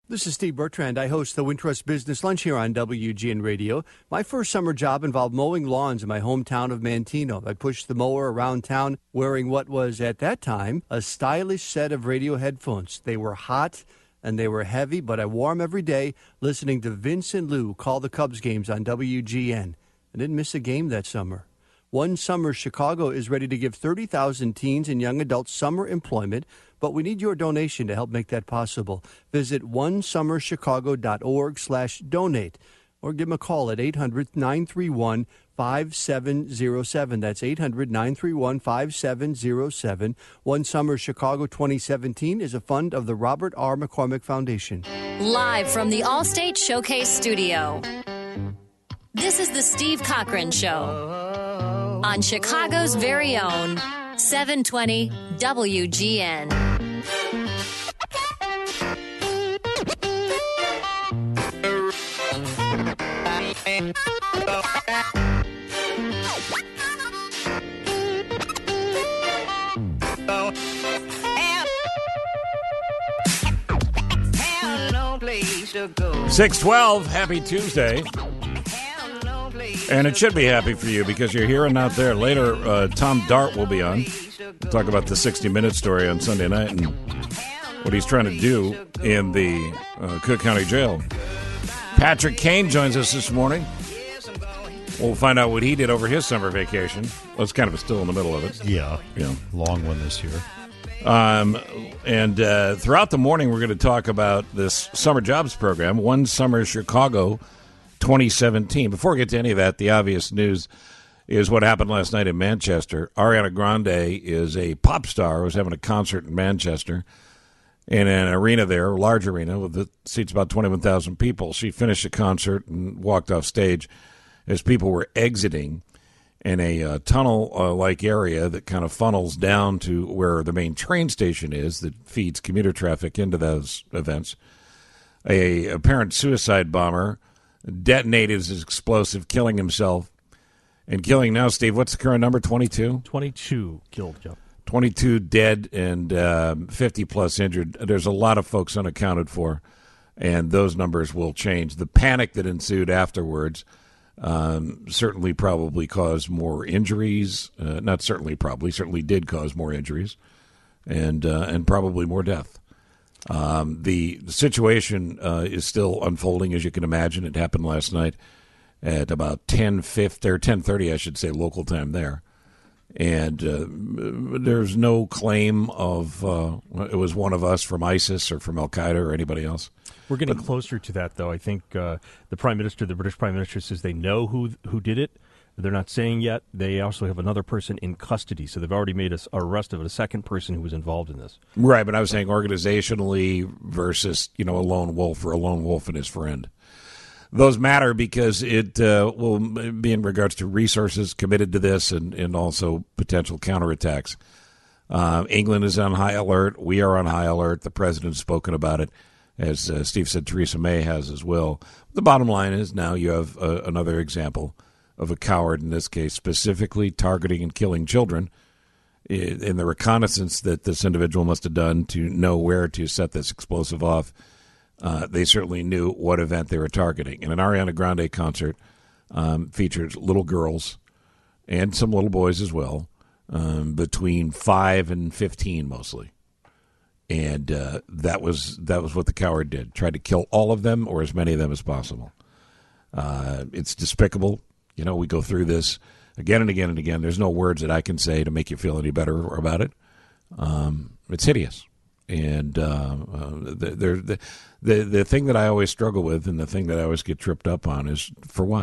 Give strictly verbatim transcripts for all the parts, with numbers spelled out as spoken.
This is Steve Bertrand. I host the Wintrust Business Lunch here on W G N Radio. My first summer job involved mowing lawns in my hometown of Manteno. I pushed the mower around town wearing what was, at that time, a stylish set of radio headphones. They were hot and they were heavy, but I wore them every day listening to Vince and Lou call the Cubs games on W G N. I didn't miss a game that summer. One Summer Chicago is ready to give thirty thousand teens and young adults summer employment, but we need your donation to help make that possible. Visit one summer chicago dot org slash donate or give them a call at eight hundred, nine three one, five seven zero seven. That's eight hundred, nine three one, five seven zero seven. One Summer Chicago twenty seventeen is a fund of the Robert R. McCormick Foundation. Live from the Allstate Showcase Studio, this is the Steve Cochran Show on Chicago's very own seven twenty W G N. six twelve, happy Tuesday. And it should be happy for you because you're here and not there. Later, uh, Tom Dart will be on. We'll talk about the sixty minute story on Sunday night and what he's trying to do in the uh, Cook County Jail. Patrick Kane joins us this morning. We'll find out what he did over his summer vacation. Well, it's kind of still in the middle of it. Yeah, yeah. Long one this year. Um, and uh, throughout the morning, we're going to talk about this summer jobs program, One Summer Chicago twenty seventeen. Before we get to any of that, the obvious news is what happened last night in Manchester. Ariana Grande is a pop star, was having a concert in Manchester in an arena there, a large arena with the seats about twenty-one thousand people. She finished the concert and walked off stage as people were exiting in a uh, tunnel-like area that kind of funnels down to where the main train station is that feeds commuter traffic into those events. A apparent suicide bomber detonated his explosive, killing himself. And killing now, Steve, what's the current number, twenty-two? twenty-two killed, Joe. twenty-two dead and uh, fifty-plus injured. There's a lot of folks unaccounted for, and those numbers will change. The panic that ensued afterwards um, certainly probably caused more injuries. Uh, not certainly probably, certainly did cause more injuries, and, uh, and probably more death. Um, the, the situation uh, is still unfolding, as you can imagine. It happened last night at about ten fifty, or ten thirty, I should say, local time there. And uh, there's no claim of uh, it was one of us from ISIS or from Al-Qaeda or anybody else. We're getting but, closer to that, though. I think uh, the Prime Minister, the British Prime Minister, says they know who who did it. They're not saying yet. They also have another person in custody, so they've already made an arrest of a second person who was involved in this. Right, but I was saying organizationally versus, you know, a lone wolf or a lone wolf and his friend. Those matter because it uh, will be in regards to resources committed to this and, and also potential counterattacks. Uh, England is on high alert. We are on high alert. The president has spoken about it. As uh, Steve said, Theresa May has as well. The bottom line is now you have uh, another example of a coward, in this case, specifically targeting and killing children in the reconnaissance that this individual must have done to know where to set this explosive off. Uh, they certainly knew what event they were targeting. And an Ariana Grande concert um, featured little girls and some little boys as well, um, between five and fifteen mostly. And uh, that was that was what the coward did, tried to kill all of them or as many of them as possible. Uh, it's despicable. You know, we go through this again and again and again. There's no words that I can say to make you feel any better about it. Um, it's hideous. And uh, uh, the, the, the, the thing that I always struggle with and the thing that I always get tripped up on is for what?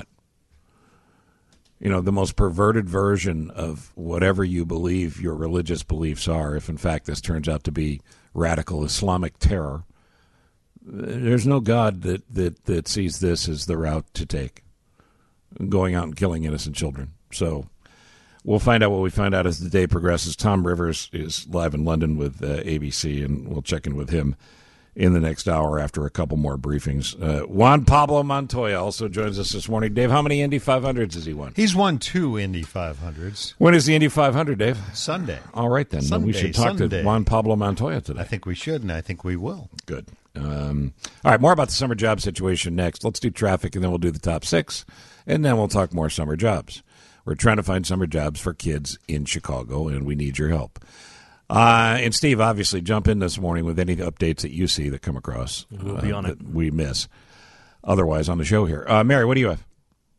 You know, the most perverted version of whatever you believe your religious beliefs are, if in fact this turns out to be radical Islamic terror, there's no God that, that, that sees this as the route to take, going out and killing innocent children. So we'll find out what we find out as the day progresses. Tom Rivers is live in London with uh, A B C, and we'll check in with him in the next hour after a couple more briefings. Uh, Juan Pablo Montoya also joins us this morning. Dave, how many Indy five hundreds has he won? He's won two Indy five hundreds. When is the Indy five hundred, Dave? Sunday. All right, then. Sunday, then we should talk Sunday. to Juan Pablo Montoya today. I think we should, and I think we will. Good. Um, all right, more about the summer job situation next. Let's do traffic, and then we'll do the top six, and then we'll talk more summer jobs. We're trying to find summer jobs for kids in Chicago, and we need your help. Uh, and Steve, obviously, jump in this morning with any updates that you see that come across. We'll be on uh, it. That we miss. Otherwise, on the show here. Uh, Mary, what do you have?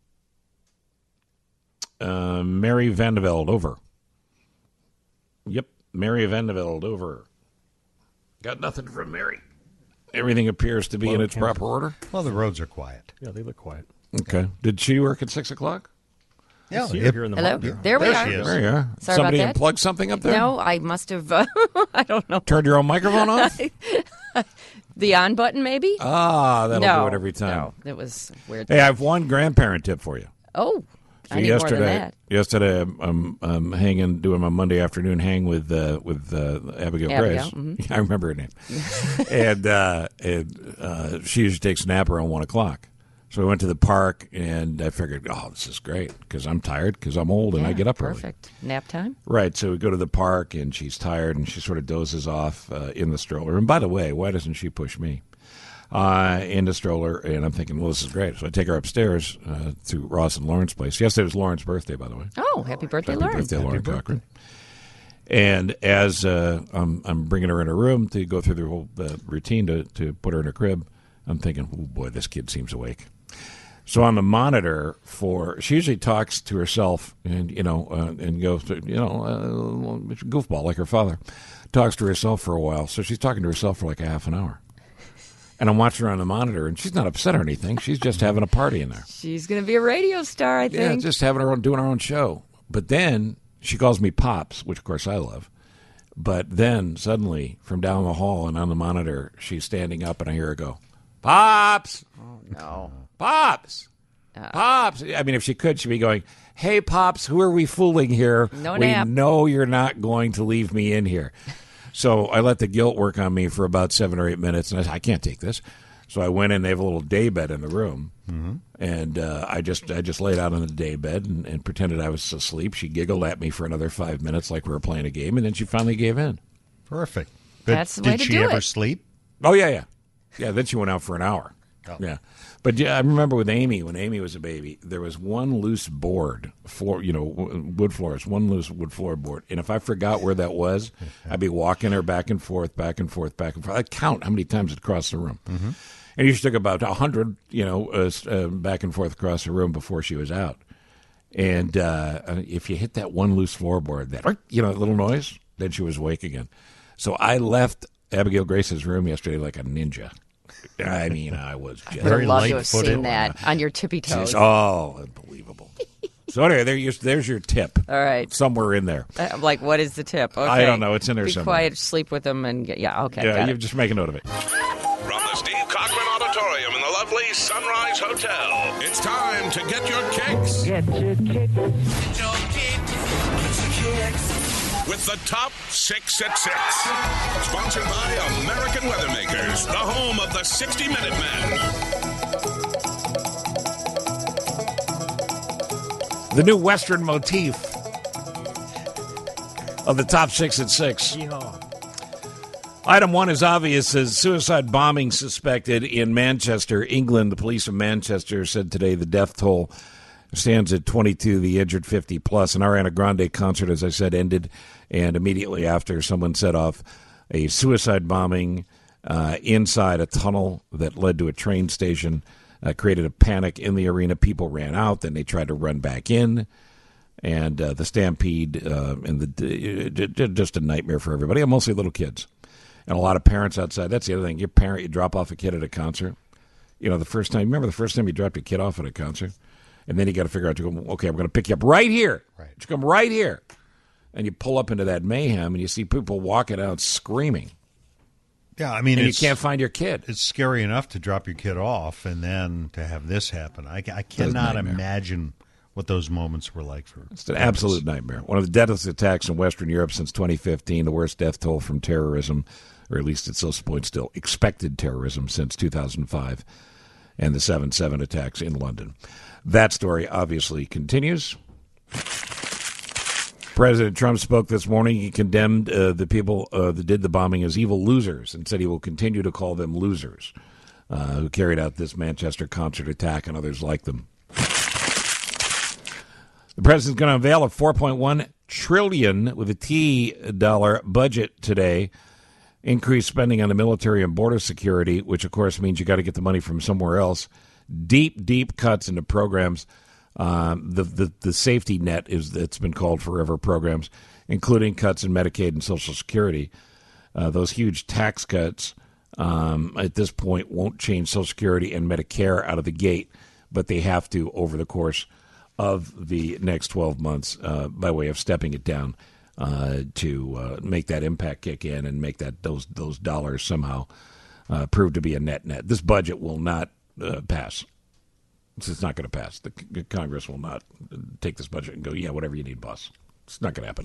Uh, Mary Vandeveld, over. Yep, Mary Vandeveld, over. Got nothing from Mary. Everything appears to be in its proper order. Well, the roads are quiet. Yeah, they look quiet. Okay. Did she work at six o'clock? Yeah, See her it- here in the Hello? monitor. There we There are. she is. There you are. Sorry Somebody about that. unplugged something up there? No, I must have, uh, I don't know. Turned your own microphone off? The on button, maybe? Ah, that'll no, do it every time. No, it was weird. Hey, I have one grandparent tip for you. Oh, So I need yesterday, more than that. yesterday, I'm, I'm, I'm hanging, doing my Monday afternoon hang with uh, with uh, Abigail, Abigail, Grace. mhm. I remember her name. and uh, and uh, she usually takes a nap around one o'clock. So we went to the park, and I figured, oh, this is great because I'm tired because I'm old and I Yeah, get up early. Perfect. Nap time? Right. So we go to the park, and she's tired, and she sort of dozes off uh, in the stroller. And by the way, why doesn't she push me? Uh, in the stroller, and I'm thinking, well, this is great. So I take her upstairs uh, to Ross and Lauren's place. Yesterday was Lauren's birthday, by the way. Oh, happy birthday, Happy Lauren. birthday, Lauren Cochran. And as uh, I'm, I'm bringing her in her room to go through the whole uh, routine to, to put her in her crib, I'm thinking, oh, boy, this kid seems awake. So on the monitor for, she usually talks to herself and, you know, uh, and goes to, you know, uh, goofball like her father. Talks to herself for a while. So she's talking to herself for like a half an hour. And I'm watching her on the monitor, and she's not upset or anything. She's just having a party in there. She's going to be a radio star, I Yeah, think. just having her own, doing her own show. But then she calls me Pops, which of course I love. But then suddenly, from down the hall and on the monitor, she's standing up, and I hear her go, "Pops, Oh, no. Pops, Pops." I mean, if she could, she'd be going, "Hey, Pops, who are we fooling here? No we nap." know you're not going to leave me in here." So I let the guilt work on me for about seven or eight minutes, and I said, I can't take this. So I went in. They have a little day bed in the room, mm-hmm. and uh, I just I just laid out on the day bed and, and pretended I was asleep. She giggled at me for another five minutes like we were playing a game, and then she finally gave in. Perfect. But That's the did way to she do ever it. sleep? Oh, yeah, yeah. Yeah, then she went out for an hour. Oh. Yeah. But yeah, I remember with Amy, when Amy was a baby, there was one loose board, floor, you know, w- wood floors, one loose wood floorboard. And if I forgot where that was, I'd be walking her back and forth, back and forth, back and forth. I'd count how many times it crossed the room. Mm-hmm. And it usually took about a hundred, you know, uh, uh, back and forth across the room before she was out. And uh, if you hit that one loose floorboard, that, you know, little noise, then she was awake again. So I left Abigail Grace's room yesterday like a ninja. I mean, I was just Very I'd love to have light-footed. seen that on your tippy toes. oh, unbelievable. So anyway, there you, there's your tip. All right. Somewhere in there. I'm like, what is the tip? Okay. I don't know. It's in there Be somewhere. quiet, sleep with them, and get, yeah, okay. Yeah, got you it. just make a note of it. From the Steve Cochran Auditorium in the lovely Sunrise Hotel, it's time to get your kicks. Get your kicks. Get your kicks. Get your kicks. With the top six at six. Sponsored by American Weathermakers, the home of the sixty minute man. The new Western motif of the top six at six. Item one is obvious as suicide bombing suspected in Manchester, England. The police of Manchester said today the death toll stands at twenty-two, the injured fifty plus. An Ariana Grande concert, as I said, ended, and immediately after, someone set off a suicide bombing uh, inside a tunnel that led to a train station, uh, created a panic in the arena. People ran out, then they tried to run back in, and uh, the stampede uh, and the just a nightmare for everybody, and mostly little kids. And a lot of parents outside. That's the other thing. Your parent, you drop off a kid at a concert. You know, the first time, remember the first time you dropped a kid off at a concert? And then you got to figure out, to go, okay, I'm going to pick you up right here. Right. You come right here. And you pull up into that mayhem, and you see people walking out screaming. Yeah, I mean, And you it's, can't find your kid. it's scary enough to drop your kid off and then to have this happen. I, I cannot nightmare. imagine what those moments were like for It's an absolute nightmare. One of the deadliest attacks in Western Europe since twenty fifteen, the worst death toll from terrorism, or at least at this point still, expected terrorism since two thousand five, and the seven seven attacks in London. That story obviously continues. President Trump spoke this morning. He condemned uh, the people uh, that did the bombing as evil losers and said he will continue to call them losers uh, who carried out this Manchester concert attack and others like them. The president's going to unveil a four point one trillion with a T dollar budget today. Increased spending on the military and border security, which of course means you got to get the money from somewhere else. Deep, deep cuts into programs. Um, the, the the safety net is it's been called forever programs, including cuts in Medicaid and Social Security. Uh, those huge tax cuts um, at this point won't change Social Security and Medicare out of the gate, but they have to over the course of the next twelve months uh, by way of stepping it down uh, to uh, make that impact kick in and make that those those dollars somehow uh, prove to be a net net. This budget will not uh, pass. It's not going to pass. The c- Congress will not take this budget and go, yeah, whatever you need, boss. It's not going to happen.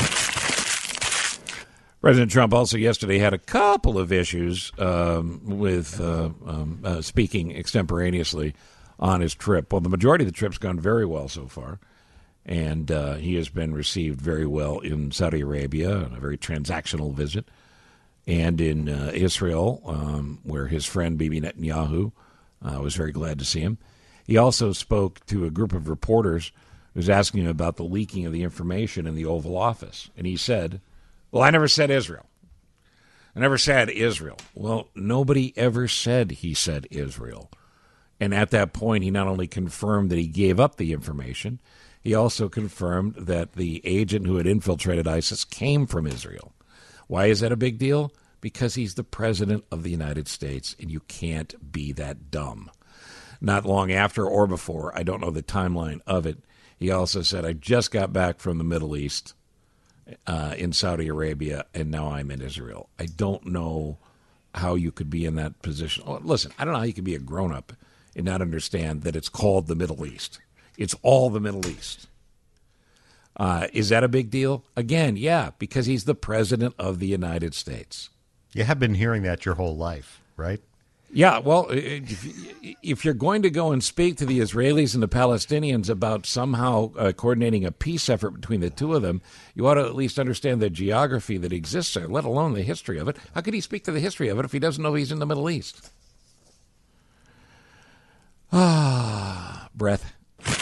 President Trump also yesterday had a couple of issues um, with uh, um, uh, speaking extemporaneously on his trip. Well, the majority of the trip's gone very well so far, and uh, he has been received very well in Saudi Arabia, a very transactional visit, and in uh, Israel, um, where his friend Bibi Netanyahu uh, was very glad to see him. He also spoke to a group of reporters who was asking him about the leaking of the information in the Oval Office. And he said, well, I never said Israel. I never said Israel. Well, nobody ever said he said Israel. And at that point, he not only confirmed that he gave up the information, he also confirmed that the agent who had infiltrated ISIS came from Israel. Why is that a big deal? Because he's the president of the United States, and you can't be that dumb. Not long after or before, I don't know the timeline of it, he also said, I just got back from the Middle East uh, in Saudi Arabia, and now I'm in Israel. I don't know how you could be in that position. Oh, listen, I don't know how you could be a grown-up and not understand that it's called the Middle East. It's all the Middle East. Uh, is that a big deal? Again, yeah, because he's the president of the United States. You have been hearing that your whole life, right? Yeah, well, if you're going to go and speak to the Israelis and the Palestinians about somehow uh, coordinating a peace effort between the two of them, you ought to at least understand the geography that exists there, let alone the history of it. How could he speak to the history of it if he doesn't know he's in the Middle East? Ah, breath.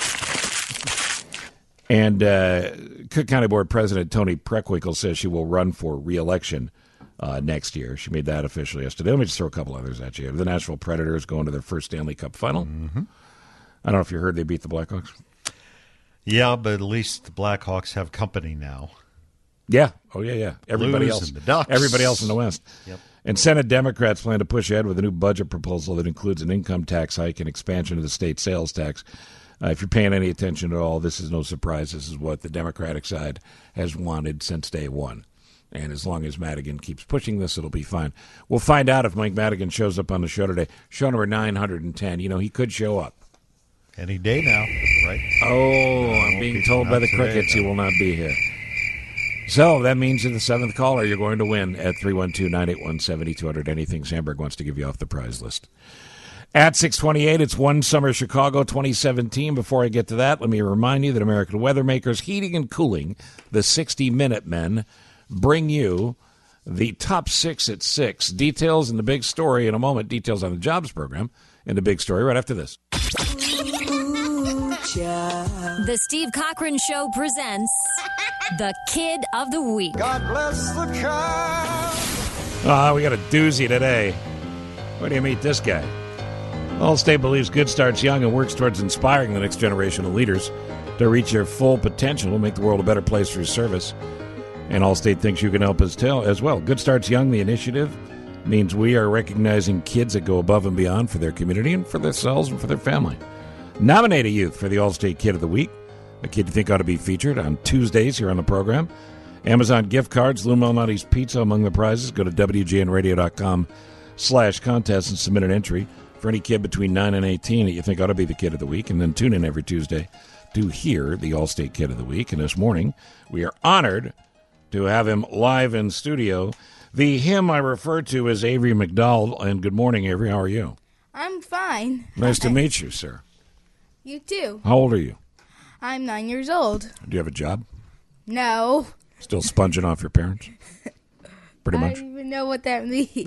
And uh, Cook County Board President Toni Preckwinkle says she will run for re-election Uh, next year. She made that official yesterday. Let me just throw a couple others at you. The Nashville Predators going to their first Stanley Cup final. Mm-hmm. I don't know if you heard they beat the Blackhawks. Yeah, but at least the Blackhawks have company now. Yeah. Oh, yeah, yeah. Everybody Blues else. and the Ducks. Everybody else in the West. Yep. And Senate Democrats plan to push ahead with a new budget proposal that includes an income tax hike and expansion of the state sales tax. Uh, if you're paying any attention at all, this is no surprise. This is what the Democratic side has wanted since day one. And as long as Madigan keeps pushing this, it'll be fine. We'll find out if Mike Madigan shows up on the show today. Show number nine hundred ten. You know, he could show up. Any day now, right? Oh, I'm being be told by the today, Crickets he will not be here. So that means you're the seventh caller. You're going to win at three one two, nine eight one, seven two zero zero. Anything Sandberg wants to give you off the prize list. At six twenty-eight, it's One Summer Chicago twenty seventeen. Before I get to that, let me remind you that American Weather Makers Heating and Cooling, the sixty minute men, bring you the top six at six. Details in the big story in a moment. Details on the jobs program in the big story right after this. The Steve Cochran Show presents the Kid of the Week. God bless the child. Ah, we got a doozy today. Where do you meet this guy? Allstate believes good starts young and works towards inspiring the next generation of leaders to reach their full potential and make the world a better place through service. And Allstate thinks you can help us tell as well. Good Starts Young, the initiative, means we are recognizing kids that go above and beyond for their community and for themselves and for their family. Nominate a youth for the Allstate Kid of the Week, a kid you think ought to be featured on Tuesdays here on the program. Amazon gift cards, Lou Malnati's Pizza among the prizes. Go to W G N radio dot com slash contest and submit an entry for any kid between nine and eighteen that you think ought to be the Kid of the Week. And then tune in every Tuesday to hear the Allstate Kid of the Week. And this morning, we are honored to have him live in studio. The him I refer to as Avery McDowell. And good morning, Avery. How are you? I'm fine. Nice to meet you, sir. You too. How old are you? I'm nine years old. Do you have a job? No. Still sponging off your parents? Pretty I much. don't even know what that means.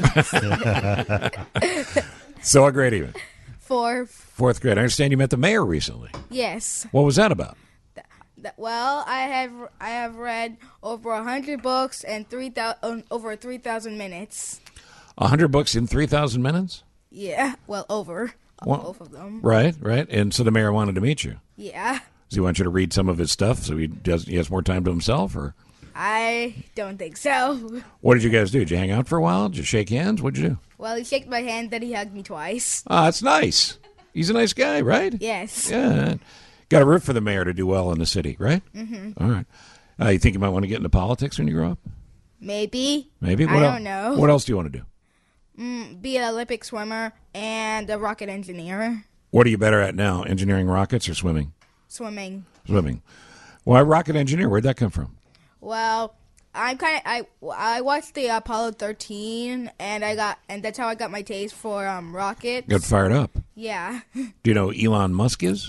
So what grade are you in? Four. Fourth grade. I understand you met the mayor recently. Yes. What was that about? Th- Well, I have I have read over a hundred books and three thousand over three thousand minutes. A hundred books in three thousand minutes? Yeah, well, over Well, both of them. Right, right. And so the mayor wanted to meet you. Yeah, Does he want you to read some of his stuff so he does he has more time to himself, or I don't think so. what did you guys do? Did you hang out for a while? Did you shake hands? What'd you do? Well, he shook my hand, then he hugged me twice. Ah, that's nice. He's a nice guy, right? Yes. Yeah. Got to root for the mayor to do well in the city, right? Mm-hmm. All right. Uh, you think you might want to get into politics when you grow up? Maybe. Maybe. I What don't el- know. What else do you want to do? Mm, be an Olympic swimmer and a rocket engineer. What are you better at now, engineering rockets or swimming? Swimming. Swimming. Why rocket engineer? Where'd that come from? Well, I'm kind of I I watched the Apollo thirteen, and I got and that's how I got my taste for um rockets. Got fired up. Yeah. Do you know who Elon Musk is?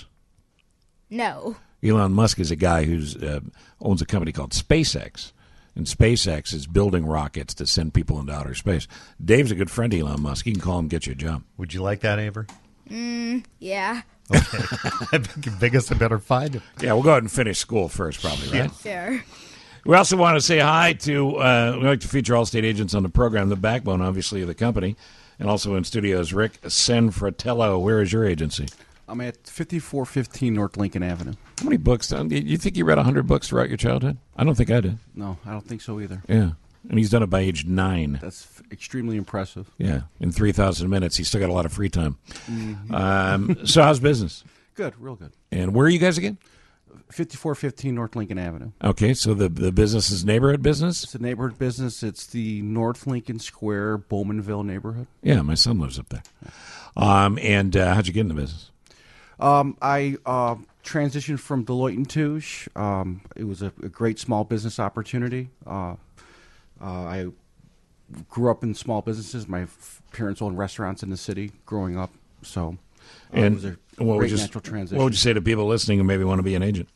No. Elon Musk is a guy who uh, owns a company called SpaceX. And SpaceX is building rockets to send people into outer space. Dave's a good friend of Elon Musk. He can call him, get you a job. Would you like that, Aver? Mm, yeah. Okay. I think biggest I better find him. Yeah, we'll go ahead and finish school first, probably, right? Sure. We also want to say hi to, uh, we like to feature Allstate agents on the program, the backbone, obviously, of the company. And also in studios, Rick Sanfratello. Where is your agency? I'm at fifty-four fifteen North Lincoln Avenue. How many books? Do you think you read one hundred books throughout your childhood? I don't think I did. No, I don't think so either. Yeah. And he's done it by age nine. That's f- extremely impressive. Yeah. In three thousand minutes. He's still got a lot of free time. Mm-hmm. Um, so how's business? Good, real good. And where are you guys again? fifty-four fifteen North Lincoln Avenue. Okay, so the the business is neighborhood business? It's a neighborhood business. It's the North Lincoln Square, Bowmanville neighborhood. Yeah, my son lives up there. Um, and uh, how'd you get in the business? Um, I uh, transitioned from Deloitte and Touche. Um, it was a, a great small business opportunity. Uh, uh, I grew up in small businesses. My f- parents owned restaurants in the city growing up, so uh, and it was a what great would you, natural transition. What would you say to people listening who maybe want to be an agent?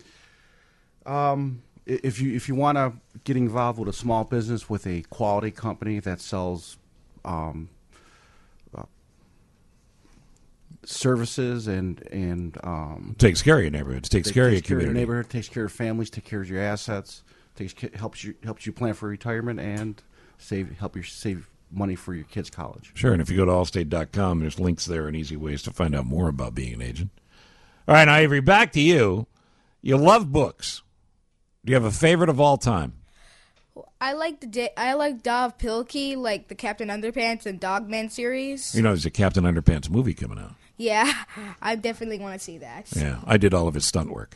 Um, i- if you if you want to get involved with a small business with a quality company that sells um, uh, services and and um, Takes care of your neighborhoods, takes takes care of your takes care of community. neighborhood, takes care of families, takes care of your assets, takes ca- helps you helps you plan for retirement and save help you save money for your kids' college. Sure, and if you go to allstate dot com, there's links there and easy ways to find out more about being an agent. All right, now, Avery, back to you. You love books. Do you have a favorite of all time? I like the di- I like Dov Pilkey, like the Captain Underpants and Dogman series. You know, there's a Captain Underpants movie coming out. Yeah, I definitely want to see that. Yeah, I did all of his stunt work.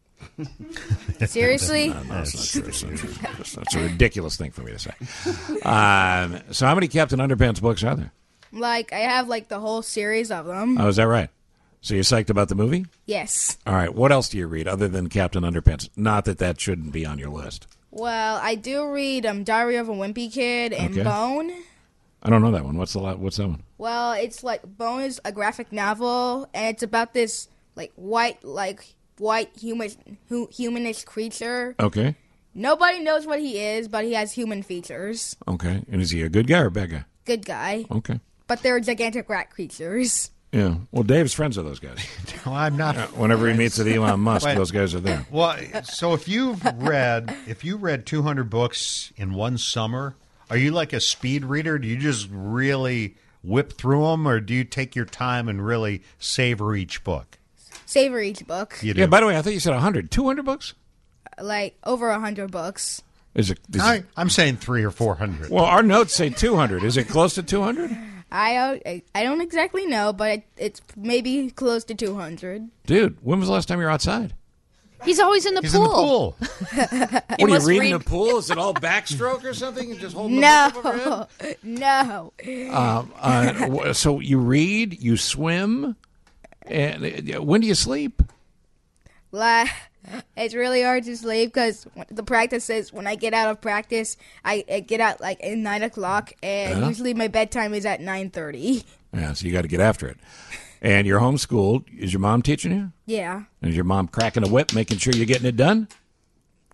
Seriously? No, no, it's not true. It's not true. It's, it's a ridiculous thing for me to say. Um, so how many Captain Underpants books are there? Like, I have, like, the whole series of them. Oh, is that right? So you're psyched about the movie? Yes. All right. What else do you read other than Captain Underpants? Not that that shouldn't be on your list. Well, I do read um, Diary of a Wimpy Kid and Okay. Bone. I don't know that one. What's the la- What's that one? Well, it's like Bone is a graphic novel, and it's about this like white, like white human, hu- humanist creature. Okay. Nobody knows what he is, but he has human features. Okay. And is he a good guy or a bad guy? Good guy. Okay. But they're gigantic rat creatures. Yeah. Well, Dave's friends with those guys. No, I'm not. Uh, whenever he meets with Elon Musk, Wait. those guys are there. Well, so if you've read if you read two hundred books in one summer, are you like a speed reader? Do you just really whip through them, or do you take your time and really savor each book? Savor each book. You do. Yeah, by the way, I thought you said one hundred. two hundred books? Like over a hundred books. Is it? Is I, I'm saying three or four hundred. Well, our notes say two hundred. Is it close to two hundred? I don't, I don't exactly know, but it, it's maybe close to two hundred. Dude, when was the last time you were outside? He's always in the He's in the pool. pool. What are you must reading read- the pool? Is it all backstroke or something? And just holding No, the book over your head? no. Um, uh, w- so you read, you swim, and uh, when do you sleep? Like, it's really hard to sleep because the practice is when I get out of practice, I, I get out like at nine o'clock, and Uh-huh. usually my bedtime is at nine thirty. Yeah, so you got to get after it. And you're homeschooled. Is your mom teaching you? Yeah, And is your mom cracking a whip, making sure you're getting it done?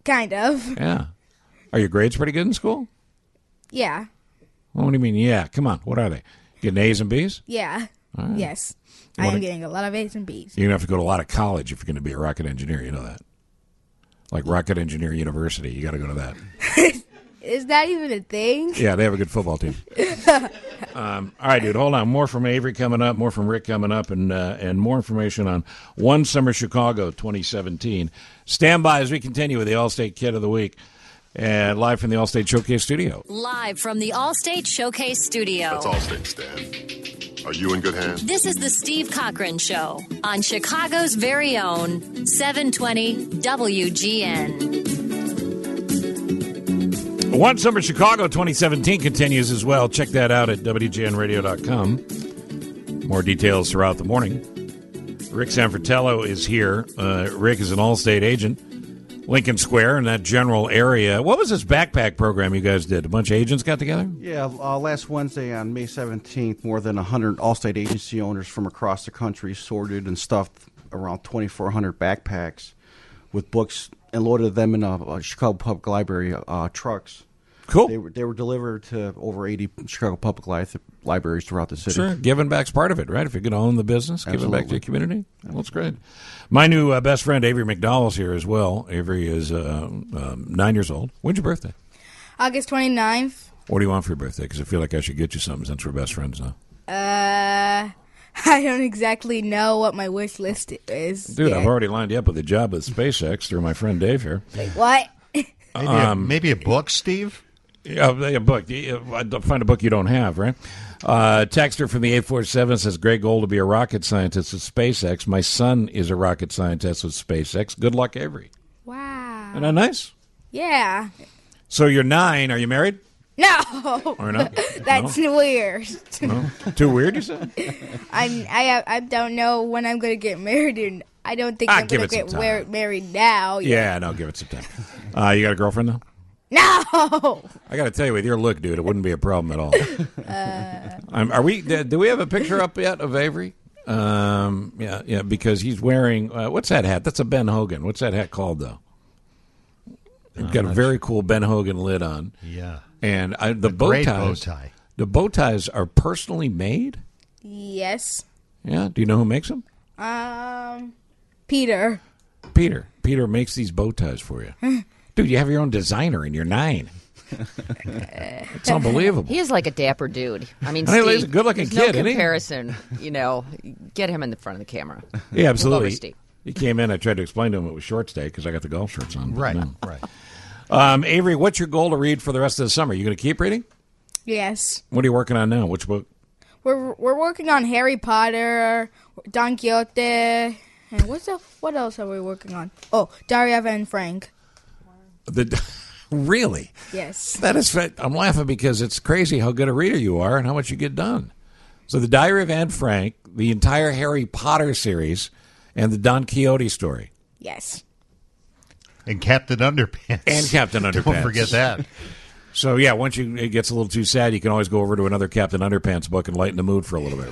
Kind of. Yeah. Are your grades pretty good in school? Yeah. Well, what do you mean, yeah? Come on. What are they? Getting A's and B's? Yeah. All right. Yes. You I wanna- am getting a lot of A's and B's. You're going to have to go to a lot of college if you're going to be a rocket engineer. You know that. Like Rocket Engineer University. You got to go to that. Is that even a thing? Yeah, they have a good football team. um, all right, dude, hold on. More from Avery coming up, more from Rick coming up, and uh, and more information on One Summer Chicago twenty seventeen. Stand by as we continue with the All-State Kid of the Week. And live from the All-State Showcase Studio. Live from the Allstate Showcase Studio. That's Allstate, Stan. Are you in good hands? This is the Steve Cochran Show on Chicago's very own seven twenty W G N. One Summer Chicago twenty seventeen continues as well. Check that out at W G N radio dot com. More details throughout the morning. Rick Sanfratello is here. Uh, Rick is an Allstate agent. Lincoln Square in that general area. What was this backpack program you guys did? A bunch of agents got together? Yeah, uh, last Wednesday on May seventeenth, more than one hundred Allstate agency owners from across the country sorted and stuffed around twenty-four hundred backpacks with books and loaded them in a, a Chicago Public Library uh, trucks. Cool. They were, they were delivered to over eighty Chicago Public li- libraries throughout the city. Sure. Giving back's part of it, right? If you're going to own the business, giving back to Absolutely. the community. Well, that's great. My new uh, best friend, Avery McDowell's here as well. Avery is uh, um, nine years old. When's your birthday? August twenty-ninth. What do you want for your birthday? Because I feel like I should get you something since we're best friends now. Uh, I don't exactly know what my wish list is. Dude, yet. I've already lined you up with a job with SpaceX through my friend Dave here. What? Maybe, Um, a, maybe a book, Steve? Yeah, a book. I'd find a book you don't have, right? Uh, texter from the eight four seven says, great goal to be a rocket scientist at SpaceX. My son is a rocket scientist with SpaceX. Good luck, Avery. Wow. Isn't that nice? Yeah. So you're nine. Are you married? No. Or not? That's weird. No? Too weird, you said? I I I don't know when I'm gonna get married, and I don't think Ah, I'm give gonna it some get time. mar- married now. Yeah, no, give it some time. Uh, you got a girlfriend, though? No. I got to tell you, with your look, dude, it wouldn't be a problem at all. Uh, Um, are we? Do we have a picture up yet of Avery? Um, yeah, yeah, because he's wearing uh, what's that hat? That's a Ben Hogan. What's that hat called though? It's got a very cool Ben Hogan lid on. Yeah, and I, the A bow great ties. bow tie. The bow ties are personally made. yes. Yeah. Do you know who makes them? Um, Peter. Peter. Peter makes these bow ties for you. Dude, you have your own designer, and you're nine. It's unbelievable. He is like a dapper dude. I mean, I know, Steve, he's a good-looking there's kid, no isn't he? comparison. You know, get him in the front of the camera. Yeah, We'll go absolutely. with Steve. He came in. I tried to explain to him it was shorts day because I got the golf shirts on. but Right, no. right. Um, Avery, what's your goal to read for the rest of the summer? You going to keep reading? Yes. What are you working on now? Which book? We're we're working on Harry Potter, Don Quixote, and what's the, what else are we working on? Oh, Diary of Anne Frank. The really? Yes. That is. I'm laughing because it's crazy how good a reader you are and how much you get done. So, the Diary of Anne Frank, the entire Harry Potter series, and the Don Quixote story. Yes. And Captain Underpants. And Captain Underpants. Don't forget that. So, yeah, once you, it gets a little too sad, you can always go over to another Captain Underpants book and lighten the mood for a little bit,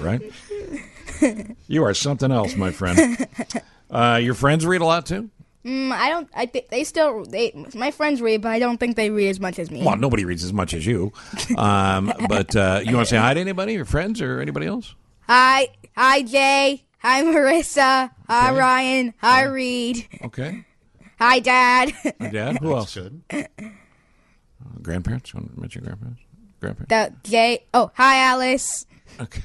right? You are something else, my friend. Uh, your friends read a lot, too? Mm, I don't. I think they still. They my friends read, but I don't think they read as much as me. Well, nobody reads as much as you. Um, but uh, you want to say hi to anybody, your friends, or anybody else? Hi, hi Jay. Hi Marissa. Hi Okay. Ryan. Hi Reed. Okay. Hi Dad. Hi, Dad. Who else? Good. Uh, grandparents? You want to mention grandparents? Grandparents? The Jay. Oh, hi Alice. Okay.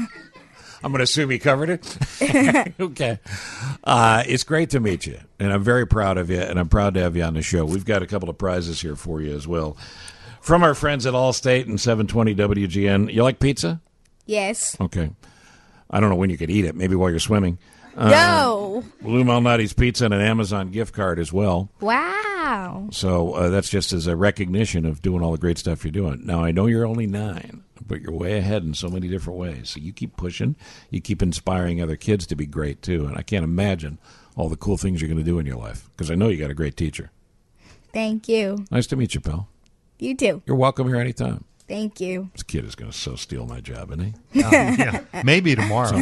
I'm going to assume he covered it. Okay. Uh, it's great to meet you, and I'm very proud of you, and I'm proud to have you on the show. We've got a couple of prizes here for you as well. From our friends at Allstate and seven twenty W G N. You like pizza? Yes. Okay. I don't know when you could eat it. Maybe while you're swimming. Uh, No. Lou Malnati's Pizza and an Amazon gift card as well. Wow. So uh, that's just as a recognition of doing all the great stuff you're doing. Now, I know you're only nine, but you're way ahead in so many different ways. So you keep pushing. You keep inspiring other kids to be great, too. And I can't imagine all the cool things you're going to do in your life because I know you got a great teacher. Thank you. Nice to meet you, pal. You too. You're welcome here anytime. Thank you. This kid is going to so steal my job, isn't he? Oh, yeah. Maybe tomorrow.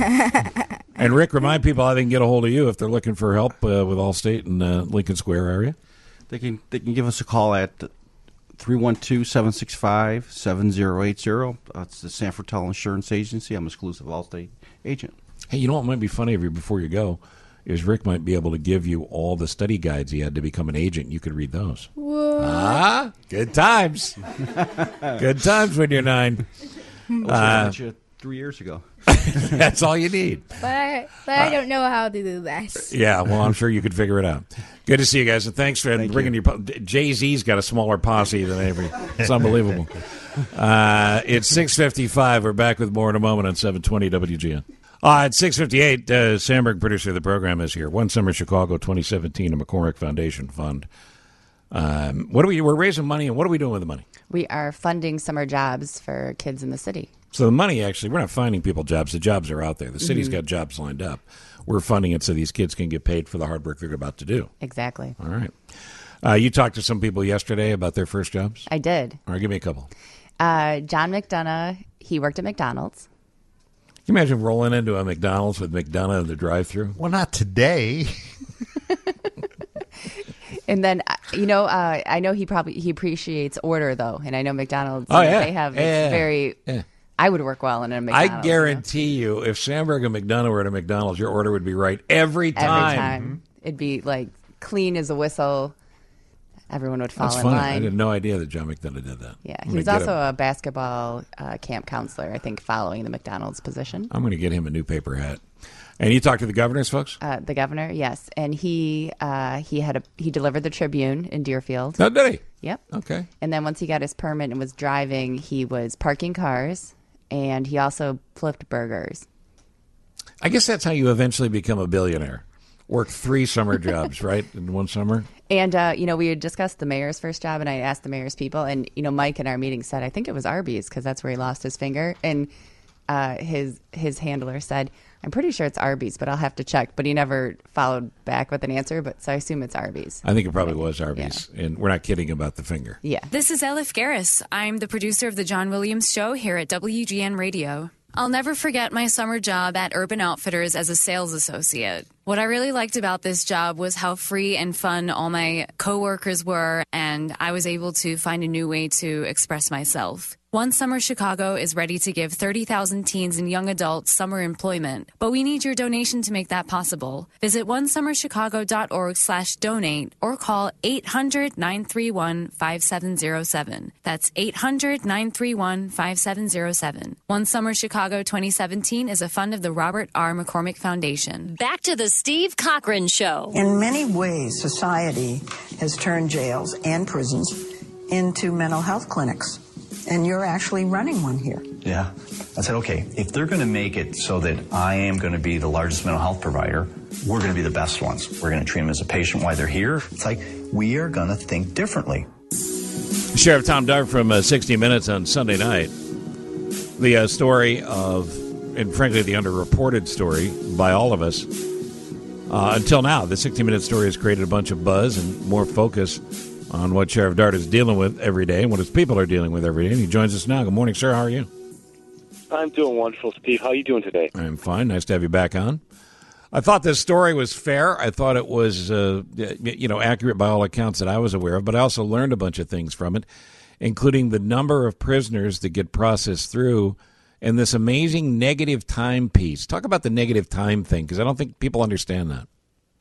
And, Rick, remind people how they can get a hold of you if they're looking for help uh, with Allstate in uh, Lincoln Square area. they can they can give us a call at three one two, seven six five, seven zero eight zero. That's the Sanford Tell Insurance Agency. I'm an exclusive Allstate agent. Hey, you know what might be funny if you, before you go, is Rick might be able to give you all the study guides he had to become an agent. You could read those. What? Ah, good times. Good times when you're nine. Uh, you three years ago. That's all you need. But I, but I don't know how to do that. Yeah, well, I'm sure you could figure it out. Good to see you guys, and thanks for Thank bringing you. your. Jay-Z's got a smaller posse than every. It's unbelievable. Uh, it's six fifty-five. We're back with more in a moment on seven twenty W G N. Uh, at six fifty-eight, uh, Sandberg, producer of the program, is here. One Summer Chicago twenty seventeen, a McCormick Foundation Fund. Um, what are we? We're raising money, and what are we doing with the money? We are funding summer jobs for kids in the city. So the money, actually, we're not finding people jobs. The jobs are out there. The city's Mhm. got jobs lined up. We're funding it so these kids can get paid for the hard work they're about to do. Exactly. All right. Uh, you talked to some people yesterday about their first jobs? I did. All right, give me a couple. Uh, John McDonough, he worked at McDonald's. Can you imagine rolling into a McDonald's with McDonough in the drive-thru? Well, not today. And then, uh, you know, uh, I know he probably he appreciates order, though. And I know McDonald's, Oh, you know, yeah. they have Yeah, it's yeah, very... yeah. I would work well in a I McDonald's. guarantee you, if Sandberg and McDonough were at a McDonald's, your order would be right every time. Every time. It'd be, like, clean as a whistle. Everyone would fall That's in funny. line. I had no idea that John McDonough did that. Yeah, I'm he was gonna get also him- a basketball uh, camp counselor, I think, following the McDonald's position. I'm going to get him a new paper hat. And you talked to the governors, folks? Uh, the governor, yes, and he uh, he had a he delivered the Tribune in Deerfield. Oh, did he? Yep. Okay. And then once he got his permit and was driving, he was parking cars, and he also flipped burgers. I guess that's how you eventually become a billionaire. Work three summer jobs, right, in one summer? And uh, you know, we had discussed the mayor's first job, and I asked the mayor's people, and you know, Mike in our meeting said, I think it was Arby's because that's where he lost his finger, and uh, his his handler said, I'm pretty sure it's Arby's, but I'll have to check. But he never followed back with an answer, but so I assume it's Arby's. I think it probably was Arby's, and we're not kidding about the finger. Yeah. This is Elif Garris. I'm the producer of The John Williams Show here at W G N Radio. I'll never forget my summer job at Urban Outfitters as a sales associate. What I really liked about this job was how free and fun all my coworkers were, and I was able to find a new way to express myself. One Summer Chicago is ready to give thirty thousand teens and young adults summer employment, but we need your donation to make that possible. Visit one summer chicago dot org slash donate or call eight hundred, nine three one, five seven zero seven. That's eight hundred, nine three one, five seven zero seven. One Summer Chicago twenty seventeen is a fund of the Robert R. McCormick Foundation. Back to the Steve Cochran Show. In many ways, society has turned jails and prisons into mental health clinics. And you're actually running one here. Yeah. I said, okay, if they're going to make it so that I am going to be the largest mental health provider, we're going to be the best ones. We're going to treat them as a patient while they're here. It's like, we are going to think differently. Sheriff Tom Dart from uh, sixty minutes on Sunday night. The uh, story of, and frankly, the underreported story by all of us. Uh, until now, the sixty minute story has created a bunch of buzz and more focus on what Sheriff Dart is dealing with every day and what his people are dealing with every day. And he joins us now. Good morning, sir. How are you? I'm doing wonderful, Steve. How are you doing today? I'm fine. Nice to have you back on. I thought this story was fair. I thought it was, uh, you know, accurate by all accounts that I was aware of, but I also learned a bunch of things from it, including the number of prisoners that get processed through and this amazing negative time piece. Talk about the negative time thing, because I don't think people understand that.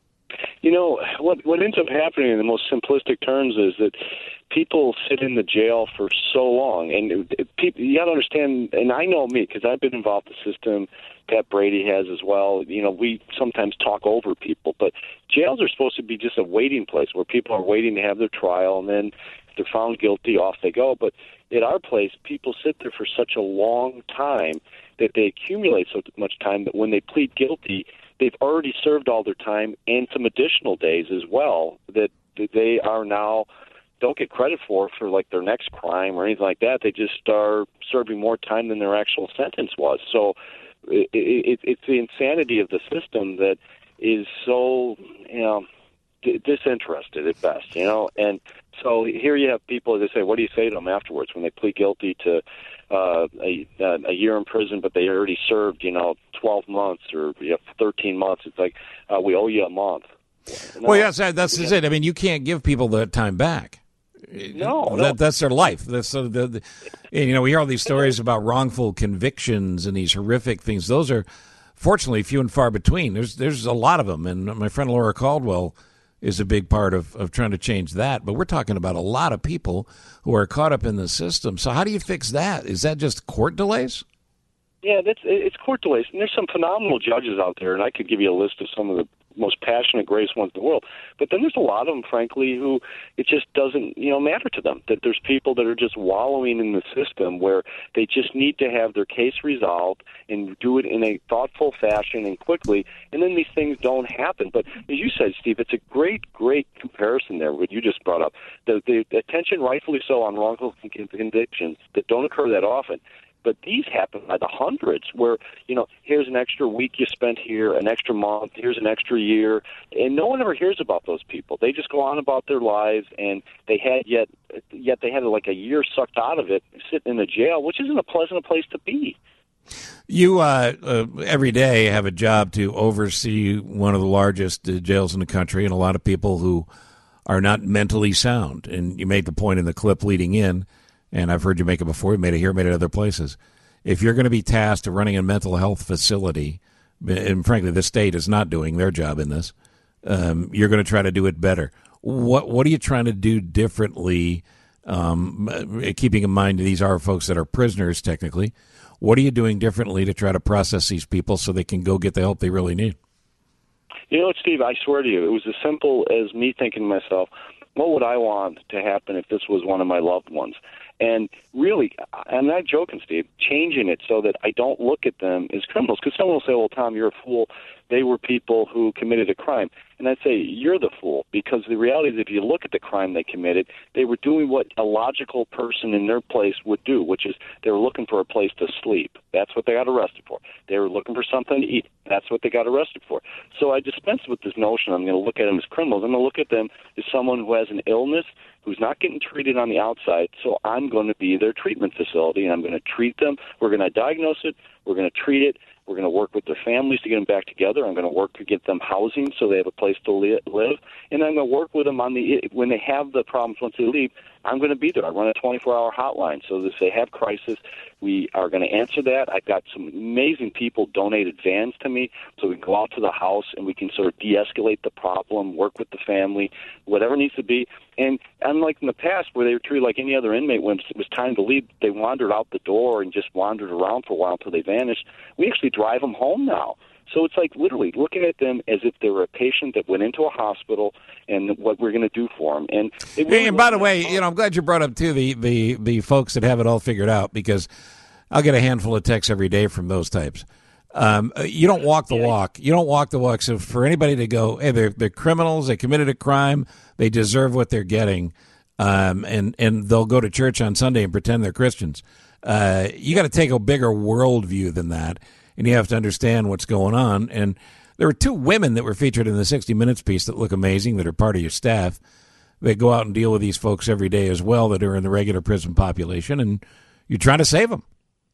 You know, what what ends up happening in the most simplistic terms is that people sit in the jail for so long, and it, it, people, you got to understand, and I know me, because I've been involved in the system, Pat Brady has as well. You know, we sometimes talk over people, but jails are supposed to be just a waiting place where people are waiting to have their trial, and then if they're found guilty, off they go. But at our place, people sit there for such a long time that they accumulate so much time that when they plead guilty, they've already served all their time and some additional days as well that they are now don't get credit for for like their next crime or anything like that. They just are serving more time than their actual sentence was. So it, it, it's the insanity of the system that is so, you know, d- disinterested at best, you know. And so here you have people, they say, what do you say to them afterwards when they plead guilty to uh, a, a year in prison, but they already served, you know, twelve months or you know, thirteen months? It's like, uh, we owe you a month. Well, yes, that, that's yeah. it. I mean, you can't give people that time back. No, that, no. that's their life. That's uh, the, the, you know, we hear all these stories about wrongful convictions and these horrific things. Those are, fortunately, few and far between. There's there's a lot of them, and my friend Laura Caldwell is a big part of, of trying to change that. But we're talking about a lot of people who are caught up in the system. So how do you fix that? Is that just court delays? Yeah, that's it's court delays, and there's some phenomenal judges out there, and I could give you a list of some of the most passionate, greatest ones in the world. But then there's a lot of them, frankly, who it just doesn't, you know, matter to them. That there's people that are just wallowing in the system where they just need to have their case resolved and do it in a thoughtful fashion and quickly, and then these things don't happen. But as you said, Steve, it's a great, great comparison there, what you just brought up. The, the attention, rightfully so, on wrongful convictions that don't occur that often. But these happen by the hundreds where, you know, here's an extra week you spent here, an extra month, here's an extra year, and no one ever hears about those people. They just go on about their lives, and they had yet yet they had like a year sucked out of it, sitting in the jail, which isn't a pleasant place to be. You uh, uh, every day have a job to oversee one of the largest uh, jails in the country, and a lot of people who are not mentally sound. And you made the point in the clip leading in, and I've heard you make it before. You made it here, made it other places. If you're going to be tasked to running a mental health facility, and frankly, the state is not doing their job in this, um, you're going to try to do it better. What What are you trying to do differently, um, keeping in mind these are folks that are prisoners technically? What are you doing differently to try to process these people so they can go get the help they really need? You know what, Steve, I swear to you, it was as simple as me thinking to myself, what would I want to happen if this was one of my loved ones? And really, I'm not joking, Steve, changing it so that I don't look at them as criminals. Because someone will say, well, Tom, you're a fool. They were people who committed a crime. And I'd say, you're the fool. Because the reality is, if you look at the crime they committed, they were doing what a logical person in their place would do, which is they were looking for a place to sleep. That's what they got arrested for. They were looking for something to eat. That's what they got arrested for. So I dispense with this notion I'm going to look at them as criminals. I'm going to look at them as someone who has an illness, who's not getting treated on the outside, so I'm going to be their treatment facility, and I'm going to treat them. We're going to diagnose it. We're going to treat it. We're going to work with their families to get them back together. I'm going to work to get them housing so they have a place to li- live. And I'm going to work with them on the when they have the problems once they leave. I'm going to be there. I run a twenty-four hour hotline. So if they have crisis, we are going to answer that. I've got some amazing people donated vans to me, so we can go out to the house and we can sort of de-escalate the problem, work with the family, whatever needs to be. And unlike in the past where they were treated like any other inmate, when it was time to leave, they wandered out the door and just wandered around for a while until they vanished. We actually drive them home now. So it's like literally looking at them as if they were a patient that went into a hospital and what we're going to do for them. And, it really and by the way, you know, I'm glad you brought up, too, the, the, the folks that have it all figured out, because I'll get a handful of texts every day from those types. Um, you don't walk the walk. You don't walk the walk. So for anybody to go, hey, they're, they're criminals, they committed a crime, they deserve what they're getting, um, and, and they'll go to church on Sunday and pretend they're Christians. Uh, you got to take a bigger worldview than that. And you have to understand what's going on. And there were two women that were featured in the sixty minutes piece that look amazing, that are part of your staff. They go out and deal with these folks every day as well that are in the regular prison population, and you're trying to save them.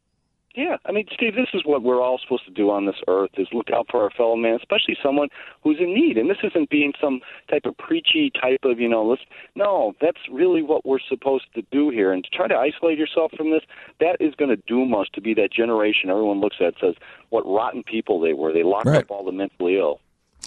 Yeah, I mean, Steve, this is what we're all supposed to do on this earth, is look out for our fellow man, especially someone who's in need. And this isn't being some type of preachy type of, you know, let's, no, that's really what we're supposed to do here. And to try to isolate yourself from this, that is going to doom us to be that generation everyone looks at and says what rotten people they were. They locked right. up all the mentally ill.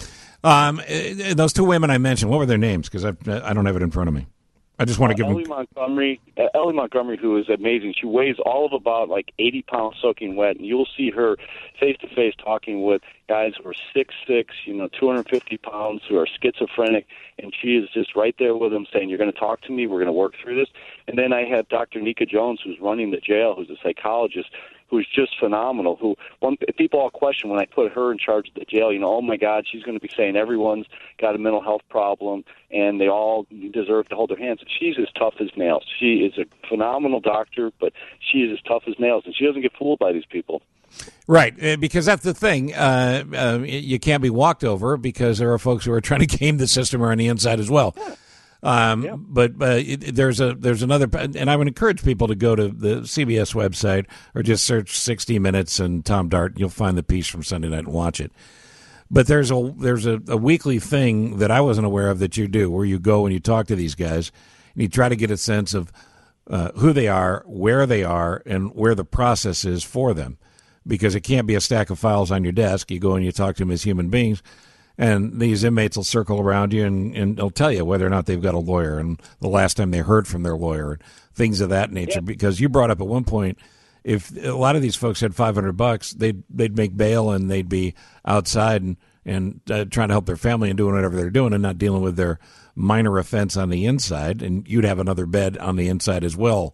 Um, those two women I mentioned, what were their names? Because I don't have it in front of me. I just want to uh, give Ellie them... Montgomery, uh, Ellie Montgomery, who is amazing. She weighs all of about like eighty pounds soaking wet, and you'll see her face-to-face talking with guys who are six six, you know, two hundred fifty pounds, who are schizophrenic, and she is just right there with them saying, you're going to talk to me, we're going to work through this. And then I had Doctor Nika Jones, who's running the jail, who's a psychologist, who's just phenomenal, who one, people all question when I put her in charge of the jail, you know, oh, my God, she's going to be saying everyone's got a mental health problem and they all deserve to hold their hands. She's as tough as nails. She is a phenomenal doctor, but she is as tough as nails, and she doesn't get fooled by these people. Right, because that's the thing. Uh, uh, you can't be walked over because there are folks who are trying to game the system on the inside as well. Yeah. Um, yeah. But uh, it, there's a there's another, and I would encourage people to go to the C B S website or just search sixty minutes and Tom Dart. You'll find the piece from Sunday night and watch it. But there's a there's a, a weekly thing that I wasn't aware of that you do, where you go and you talk to these guys, and you try to get a sense of uh, who they are, where they are, and where the process is for them. Because it can't be a stack of files on your desk. You go and you talk to them as human beings, and these inmates will circle around you and, and they'll tell you whether or not they've got a lawyer and the last time they heard from their lawyer and things of that nature. Yeah. Because you brought up at one point, if a lot of these folks had five hundred bucks, they'd they'd make bail and they'd be outside and and uh, trying to help their family and doing whatever they're doing and not dealing with their minor offense on the inside. And you'd have another bed on the inside as well.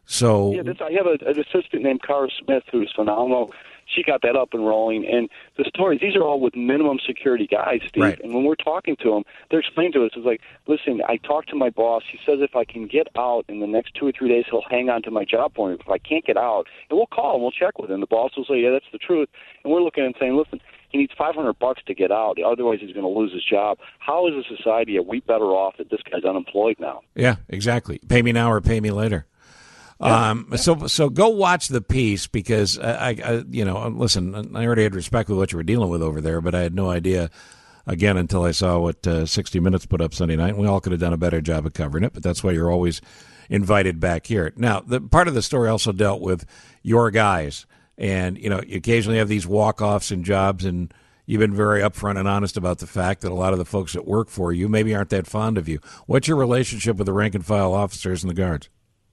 So yeah, this, I have a, an assistant named Cara Smith who's phenomenal. She got that up and rolling. And the stories, these are all with minimum security guys, Steve. Right. And when we're talking to them, they're explaining to us, it's like, listen, I talked to my boss. He says if I can get out in the next two or three days, he'll hang on to my job for me. If I can't get out, and we'll call him, we'll check with him. The boss will say, yeah, that's the truth. And we're looking and saying, listen, he needs five hundred bucks to get out. Otherwise, he's going to lose his job. How is a society, are we better off that this guy's unemployed now? Yeah, exactly. Pay me now or pay me later. Yeah. Um, so, so go watch the piece because I, I, you know, listen, I already had respect with what you were dealing with over there, but I had no idea again until I saw what uh, sixty minutes put up Sunday night. And we all could have done a better job of covering it, but that's why you're always invited back here. Now, the part of the story also dealt with your guys, and you know, you occasionally have these walk-offs in jobs, and you've been very upfront and honest about the fact that a lot of the folks that work for you maybe aren't that fond of you. What's your relationship with the rank-and-file officers and the guards?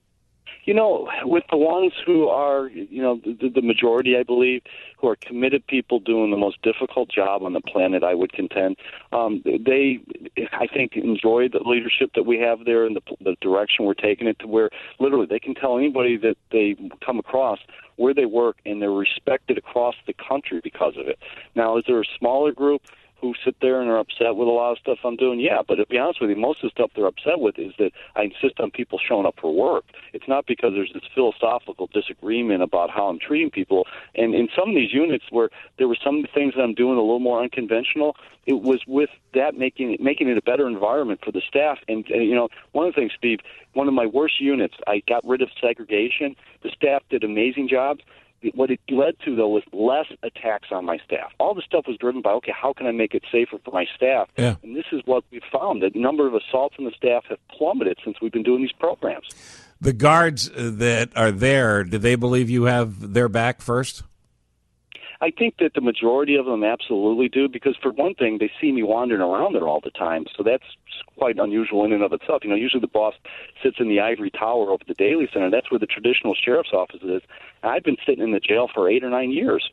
You know, with the ones who are, you know, the, the majority, I believe, who are committed people doing the most difficult job on the planet, I would contend, um, they, I think, enjoy the leadership that we have there and the, the direction we're taking it to where literally they can tell anybody that they come across where they work, and they're respected across the country because of it. Now, is there a smaller group who sit there and are upset with a lot of stuff I'm doing? Yeah, but to be honest with you, most of the stuff they're upset with is that I insist on people showing up for work. It's not because there's this philosophical disagreement about how I'm treating people. And in some of these units where there were some things that I'm doing a little more unconventional, it was with that making it, making it a better environment for the staff. And, uh, you know, one of the things, Steve, one of my worst units, I got rid of segregation. The staff did amazing jobs. What it led to, though, was less attacks on my staff. All the stuff was driven by, okay, how can I make it safer for my staff? Yeah. And this is what we've found. The number of assaults on the staff have plummeted since we've been doing these programs. The guards that are there, do they believe you have their back first? I think that the majority of them absolutely do, because for one thing, they see me wandering around there all the time, so that's quite unusual in and of itself. You know, usually the boss sits in the ivory tower over the Daily Center. That's where the traditional sheriff's office is. And I've been sitting in the jail for eight or nine years.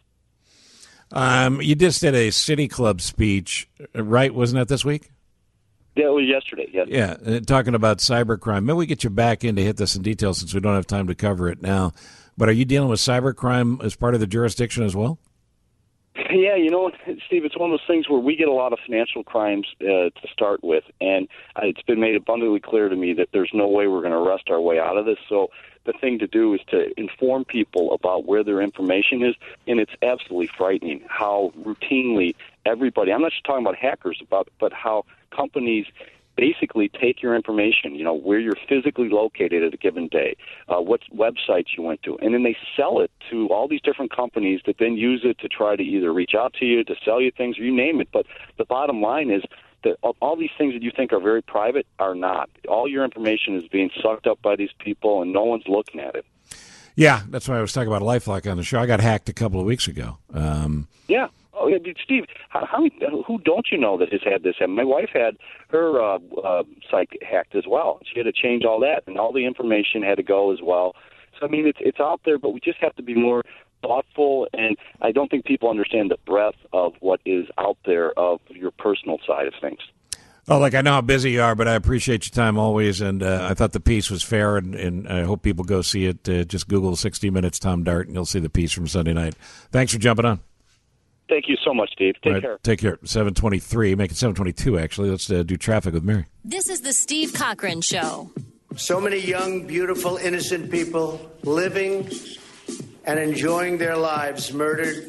Um, you just did a City Club speech, right? Wasn't that this week? Yeah, it was yesterday, yes. Yeah, uh, talking about cybercrime. Maybe we get you back in to hit this in detail since we don't have time to cover it now. But are you dealing with cybercrime as part of the jurisdiction as well? Yeah, you know, Steve, it's one of those things where we get a lot of financial crimes uh, to start with, and uh, it's been made abundantly clear to me that there's no way we're going to arrest our way out of this. So the thing to do is to inform people about where their information is, and it's absolutely frightening how routinely everybody, I'm not just talking about hackers, about, but how companies basically take your information, you know, where you're physically located at a given day, uh, what websites you went to, and then they sell it to all these different companies that then use it to try to either reach out to you, to sell you things, or you name it. But the bottom line is that all these things that you think are very private are not. All your information is being sucked up by these people, and no one's looking at it. Yeah, that's why I was talking about LifeLock on the show. I got hacked a couple of weeks ago. Um, yeah. Oh, Steve, how, how who don't you know that has had this happen? My wife had her uh, uh, site hacked as well. She had to change all that, and all the information had to go as well. So, I mean, it's it's out there, but we just have to be more thoughtful, and I don't think people understand the breadth of what is out there of your personal side of things. Oh, like I know how busy you are, but I appreciate your time always, and uh, I thought the piece was fair, and, and I hope people go see it. Uh, just Google sixty minutes Tom Dart, and you'll see the piece from Sunday night. Thanks for jumping on. Thank you so much, Steve. Take right, care. Take care. seven twenty-three, make it seven twenty-two, actually. Let's uh, do traffic with Mary. This is the Steve Cochran Show. So many young, beautiful, innocent people living and enjoying their lives murdered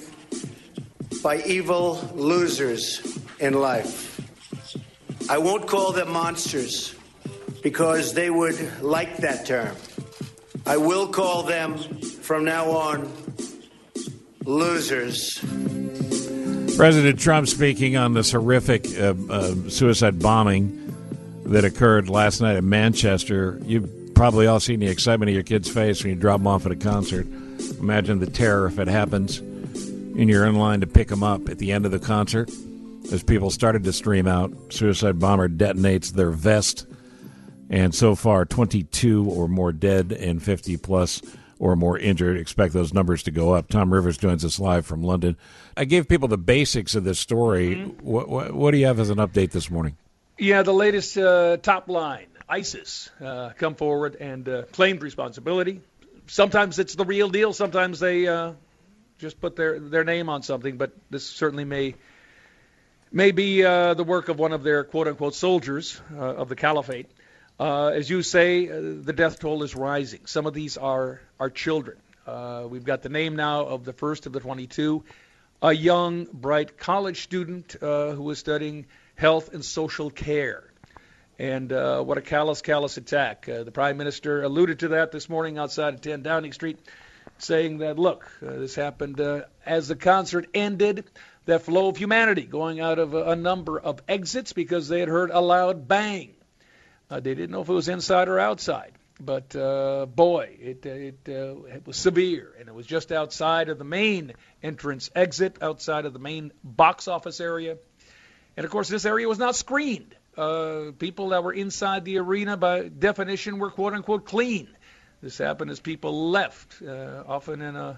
by evil losers in life. I won't call them monsters because they would like that term. I will call them, from now on, losers. President Trump speaking on this horrific uh, uh, suicide bombing that occurred last night in Manchester. You've probably all seen the excitement of your kid's face when you drop them off at a concert. Imagine the terror if it happens and you're in line to pick them up at the end of the concert. As people started to stream out, suicide bomber detonates their vest. And so far, twenty-two or more dead and fifty plus or more injured. Expect those numbers to go up. Tom Rivers joins us live from London. I gave people the basics of this story. Mm-hmm. What, what, what do you have as an update this morning? Yeah, the latest uh, top line. ISIS uh, come forward and uh, claimed responsibility. Sometimes it's the real deal. Sometimes they uh, just put their, their name on something. But this certainly may, may be uh, the work of one of their quote-unquote soldiers uh, of the caliphate. Uh, as you say, uh, the death toll is rising. Some of these are, are children. Uh, we've got the name now of the first of the twenty-two, a young, bright college student uh, who was studying health and social care. And uh, what a callous, callous attack. Uh, the Prime Minister alluded to that this morning outside of ten Downing Street, saying that, look, uh, this happened uh, as the concert ended, that flow of humanity going out of a, a number of exits because they had heard a loud bang. Uh, they didn't know if it was inside or outside, but uh, boy, it, it, uh, it was severe, and it was just outside of the main entrance exit, outside of the main box office area. And, of course, this area was not screened. Uh, people that were inside the arena, by definition, were quote-unquote clean. This happened as people left, uh, often in a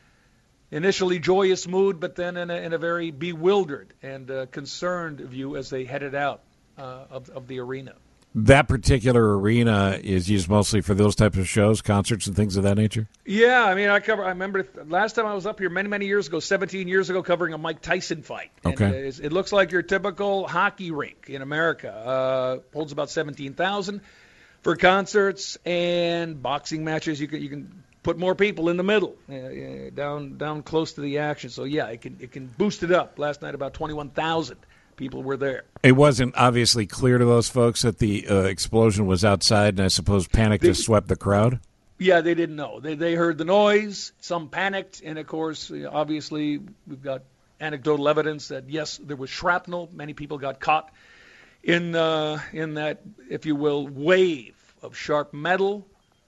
initially joyous mood, but then in a, in a very bewildered and uh, concerned view as they headed out uh, of, of the arena. That particular arena is used mostly for those types of shows, concerts and things of that nature? Yeah, I mean, I cover. I remember last time I was up here many, many years ago, seventeen years ago, covering a Mike Tyson fight. Okay. And it, it looks like your typical hockey rink in America. Uh, holds about seventeen thousand for concerts and boxing matches. You can you can put more people in the middle, uh, down down close to the action. So yeah, it can it can boost it up. Last night about twenty-one thousand. People were there. It wasn't obviously clear to those folks that the uh, explosion was outside, and I suppose panic they, just swept the crowd? Yeah, they didn't know. They they heard the noise, some panicked, and, of course, obviously, we've got anecdotal evidence that, yes, there was shrapnel. Many people got caught in, uh, in that, if you will, wave of sharp metal,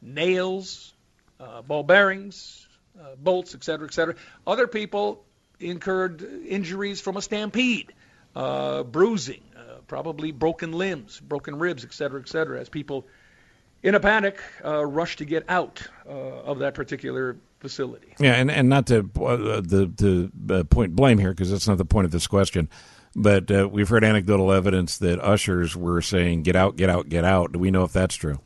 nails, uh, ball bearings, uh, bolts, et cetera, et cetera. Other people incurred injuries from a stampede. Uh, bruising, uh, probably broken limbs, broken ribs, et cetera, et cetera, as people, in a panic, uh, rush to get out uh, of that particular facility. Yeah, and, and not to uh, the, the uh, point blame here, because that's not the point of this question, but uh, we've heard anecdotal evidence that ushers were saying, get out, get out, get out. Do we know if that's true?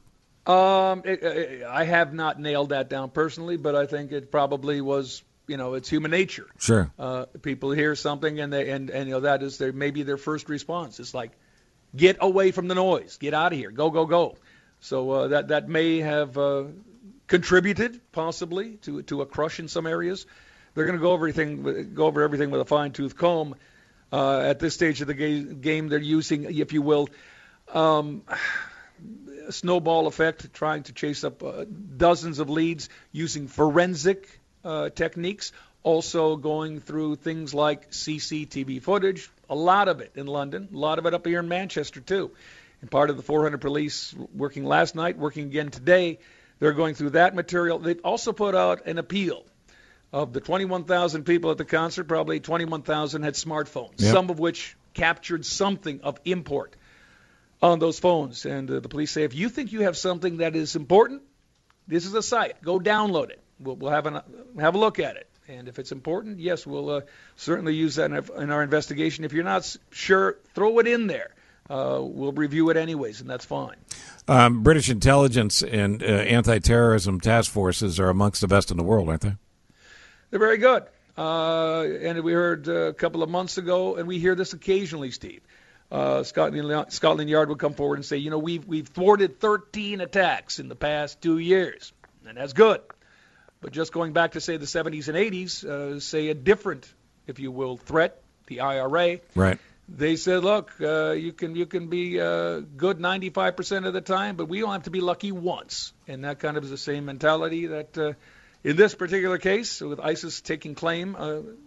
Um, it, it, I have not nailed that down personally, but I think it probably was. You know, it's human nature. Sure. Uh, people hear something, and they and, and you know that is their maybe their first response. It's like, get away from the noise, get out of here, go, go, go. So uh, that that may have uh, contributed possibly to to a crush in some areas. They're going to go over everything, go over everything with a fine tooth comb. Uh, at this stage of the ga- game, they're using, if you will, um, a snowball effect, trying to chase up uh, dozens of leads using forensic. Uh, techniques, also going through things like C C T V footage, a lot of it in London, a lot of it up here in Manchester too. And part of the four hundred police working last night, working again today, they're going through that material. They've also put out an appeal. Of the twenty-one thousand people at the concert, probably twenty-one thousand had smartphones, yep. Some of which captured something of import on those phones. And uh, the police say, if you think you have something that is important, this is a site. Go download it. We'll, we'll have, an, have a look at it. And if it's important, yes, we'll uh, certainly use that in, in our investigation. If you're not sure, throw it in there. Uh, we'll review it anyways, and that's fine. Um, British intelligence and uh, anti-terrorism task forces are amongst the best in the world, aren't they? They're very good. Uh, and we heard uh, a couple of months ago, and we hear this occasionally, Steve. Uh, Scotland, Scotland Yard would come forward and say, you know, we've, we've thwarted thirteen attacks in the past two years, and that's good. But just going back to, say, the seventies and eighties, uh, say a different, if you will, threat, the I R A. Right. They said, look, uh, you can you can be uh, good ninety-five percent of the time, but we don't have to be lucky once. And that kind of is the same mentality that, uh, in this particular case, with ISIS taking claim, uh,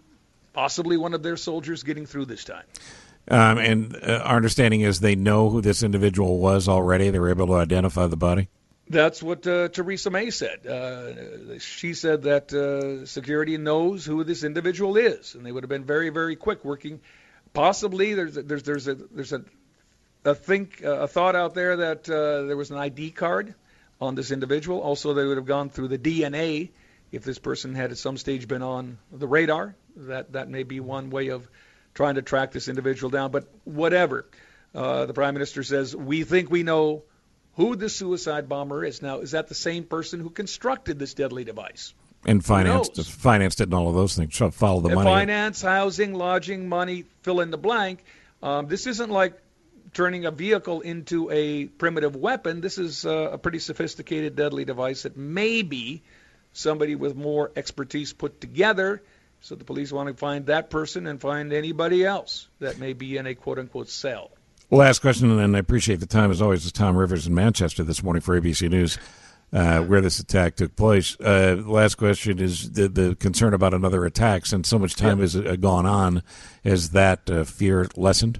possibly one of their soldiers getting through this time. Um, and uh, our understanding is they know who this individual was already. They were able to identify the body. That's what uh, Theresa May said. Uh, she said that uh, security knows who this individual is, and they would have been very, very quick working. Possibly there's a, there's there's a there's a a think uh, a thought out there that uh, there was an I D card on this individual. Also, they would have gone through the D N A if this person had at some stage been on the radar. That that may be one way of trying to track this individual down. But whatever, uh, the Prime Minister says we think we know who the suicide bomber is. Now, is that the same person who constructed this deadly device? And financed, financed it and all of those things. So follow the and money. Finance, housing, lodging, money, fill in the blank. Um, this isn't like turning a vehicle into a primitive weapon. This is uh, a pretty sophisticated deadly device that maybe somebody with more expertise put together. So the police want to find that person and find anybody else that may be in a quote-unquote cell. Last question, and I appreciate the time, as always, is Tom Rivers in Manchester this morning for A B C News, uh, where this attack took place. Uh, last question is the, the concern about another attack. Since so much time yeah. has uh, gone on, has that uh, fear lessened?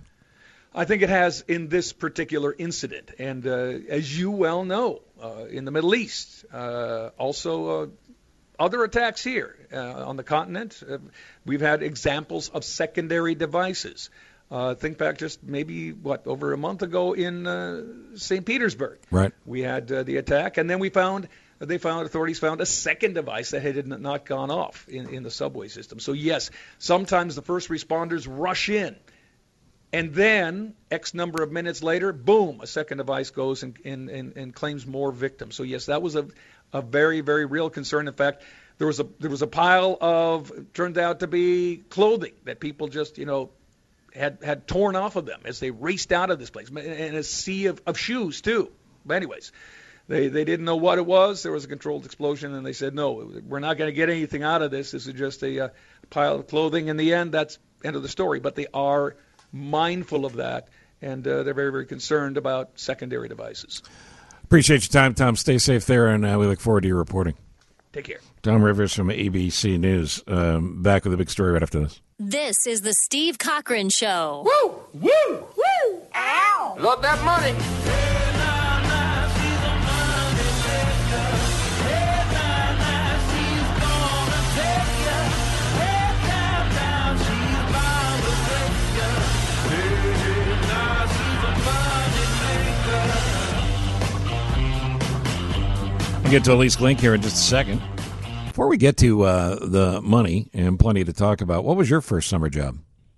I think it has in this particular incident. And uh, as you well know, uh, in the Middle East, uh, also uh, other attacks here uh, on the continent, uh, we've had examples of secondary devices. Uh, think back just maybe, what, over a month ago in uh, Saint Petersburg. Right. We had uh, the attack, and then we found, they found, authorities found a second device that had not gone off in, in the subway system. So, yes, sometimes the first responders rush in, and then X number of minutes later, boom, a second device goes and, and, and, and claims more victims. So, yes, that was a, a very, very real concern. In fact, there was a there was a pile of, turned out to be clothing that people just, you know, had had torn off of them as they raced out of this place, and a sea of, of shoes too. But anyways, they they didn't know what it was. There was a controlled explosion, and they said, no, we're not going to get anything out of this. This is just a uh, pile of clothing. In the end, that's end of the story. But they are mindful of that, and uh, they're very, very concerned about secondary devices. Appreciate your time, Tom. Stay safe there, and uh, we look forward to your reporting. Take care. Tom Rivers from A B C News. Um, back with a big story right after this. This is the Steve Cochran Show. Woo! Woo! Woo! Ow! Love that money. We'll get to Elise Glink here in just a second. Before we get to uh, the money and plenty to talk about, what was your first summer job?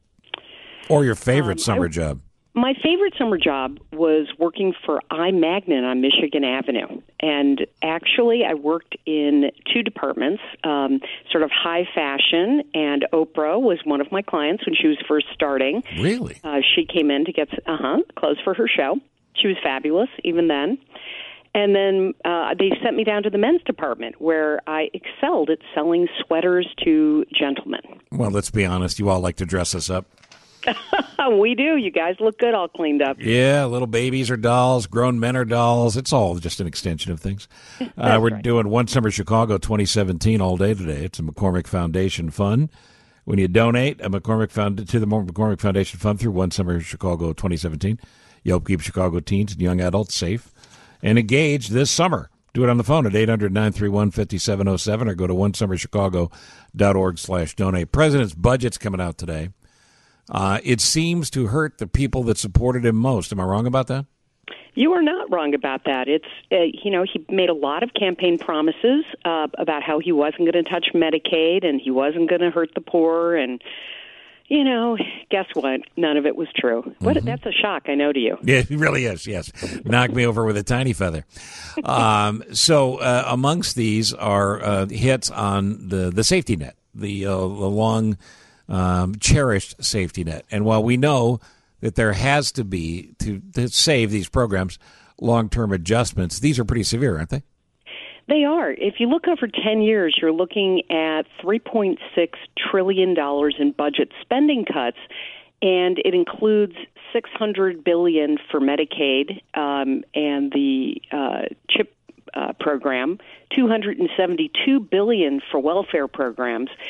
Or your favorite um, summer I, job? My favorite summer job was working for iMagnet on Michigan Avenue. And actually, I worked in two departments, um, sort of high fashion, and Oprah was one of my clients when she was first starting. Really? Uh, she came in to get uh-huh, clothes for her show. She was fabulous even then. And then uh, they sent me down to the men's department, where I excelled at selling sweaters to gentlemen. Well, let's be honest. You all like to dress us up. We do. You guys look good all cleaned up. Yeah, little babies are dolls, grown men are dolls. It's all just an extension of things. Uh, we're right. doing One Summer Chicago twenty seventeen all day today. It's a McCormick Foundation Fund. When you donate a McCormick Found- to the McCormick Foundation Fund through One Summer Chicago twenty seventeen, you help keep Chicago teens and young adults safe and engaged this summer. Do it on the phone at eight hundred, nine three one, five seven zero seven or go to one summer chicago dot org slash donate. President's budget's coming out today. Uh, it seems to hurt the people that supported him most. Am I wrong about that? You are not wrong about that. It's uh, you know, he made a lot of campaign promises uh, about how he wasn't going to touch Medicaid and he wasn't going to hurt the poor, and you know, guess what? None of it was true. Mm-hmm. What? That's a shock, I know, to you. Yeah, it really is, yes. Knocked me over with a tiny feather. Um, so uh, amongst these are uh, hits on the, the safety net, the, uh, the long um, cherished safety net. And while we know that there has to be, to, to save these programs, long-term adjustments, these are pretty severe, aren't they? They are. If you look over ten years, you're looking at three point six trillion dollars in budget spending cuts, and it includes six hundred billion dollars for Medicaid um, and the uh, CHIP uh, program, two hundred seventy-two billion dollars for welfare programs,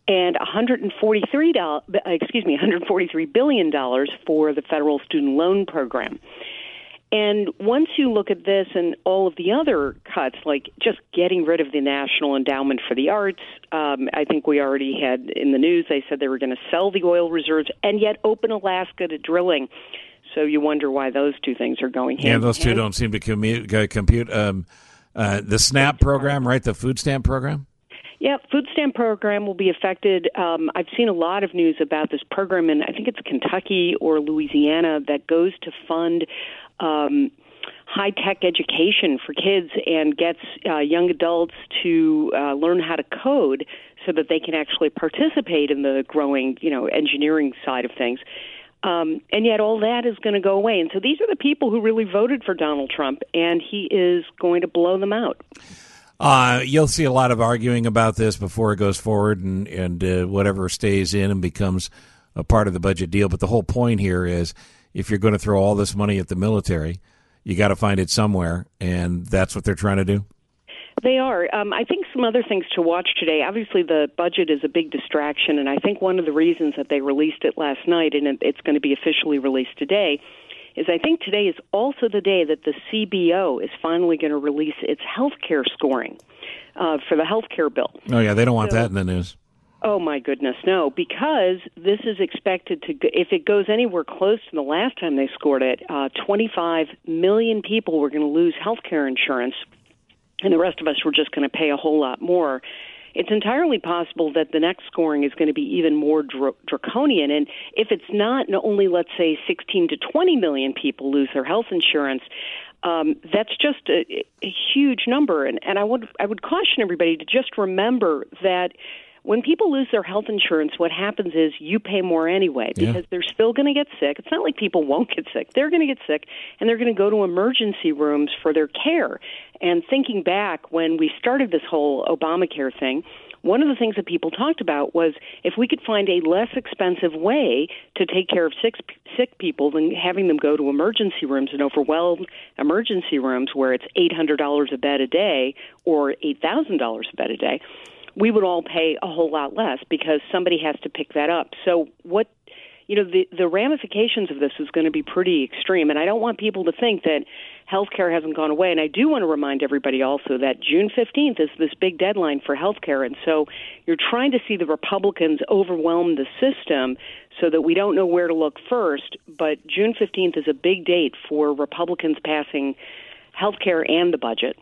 and one hundred forty-three dollars, excuse me, one hundred forty-three billion dollars for the federal student loan program. And once you look at this and all of the other cuts, like just getting rid of the National Endowment for the Arts, um, I think we already had in the news, they said they were going to sell the oil reserves and yet open Alaska to drilling. So you wonder why those two things are going hand in hand. Yeah, those two don't seem to commute, uh, compute. Um, uh, the SNAP program, right, the food stamp program? Yeah, food stamp program will be affected. Um, I've seen a lot of news about this program in, I think it's Kentucky or Louisiana, that goes to fund um, high-tech education for kids and gets uh, young adults to uh, learn how to code so that they can actually participate in the growing, you know, engineering side of things. Um, and yet all that is going to go away. And so these are the people who really voted for Donald Trump, and he is going to blow them out. Uh, you'll see a lot of arguing about this before it goes forward, and, and uh, whatever stays in and becomes a part of the budget deal. But the whole point here is if you're going to throw all this money at the military, you got to find it somewhere, and that's what they're trying to do. They are. Um, I think some other things to watch today. Obviously, the budget is a big distraction, and I think one of the reasons that they released it last night, and it's going to be officially released today, is I think today is also the day that the C B O is finally going to release its health care scoring uh, for the health care bill. Oh, yeah, they don't want so, that in the news. Oh, my goodness, no, because this is expected to, if it goes anywhere close to the last time they scored it, uh, twenty-five million people were going to lose health care insurance, and the rest of us were just going to pay a whole lot more. It's entirely possible that the next scoring is going to be even more dr- draconian. And if it's not, not only, let's say, sixteen to twenty million people lose their health insurance, um, that's just a, a huge number. And, and I would I would caution everybody to just remember that when people lose their health insurance, what happens is you pay more anyway because yeah. they're still going to get sick. It's not like people won't get sick. They're going to get sick, and they're going to go to emergency rooms for their care. And thinking back when we started this whole Obamacare thing, one of the things that people talked about was if we could find a less expensive way to take care of sick, sick people than having them go to emergency rooms and overwhelmed emergency rooms where it's eight hundred dollars a bed a day or eight thousand dollars a bed a day, we would all pay a whole lot less because somebody has to pick that up. So what, you know, the, the ramifications of this is going to be pretty extreme. And I don't want people to think that healthcare hasn't gone away. And I do want to remind everybody also that June fifteenth is this big deadline for healthcare. And so you're trying to see the Republicans overwhelm the system so that we don't know where to look first. But June fifteenth is a big date for Republicans passing healthcare and the budget.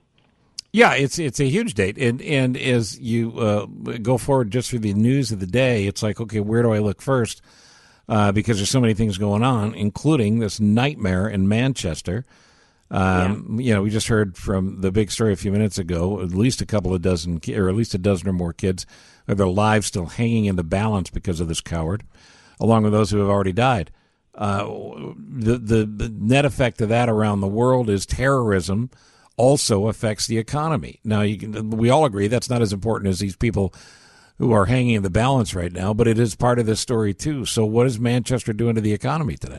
Yeah, it's it's a huge date, and and as you uh, go forward just through the news of the day, it's like, okay, where do I look first? Uh, because there's so many things going on, including this nightmare in Manchester. Um, yeah. You know, we just heard from the big story a few minutes ago. At least a couple of dozen, or at least a dozen or more kids, have their lives still hanging in the balance because of this coward, along with those who have already died. Uh, the, the the net effect of that around the world is terrorism. Also affects the economy. Now, you can, we all agree that's not as important as these people who are hanging in the balance right now, but it is part of this story, too. So what is Manchester doing to the economy today?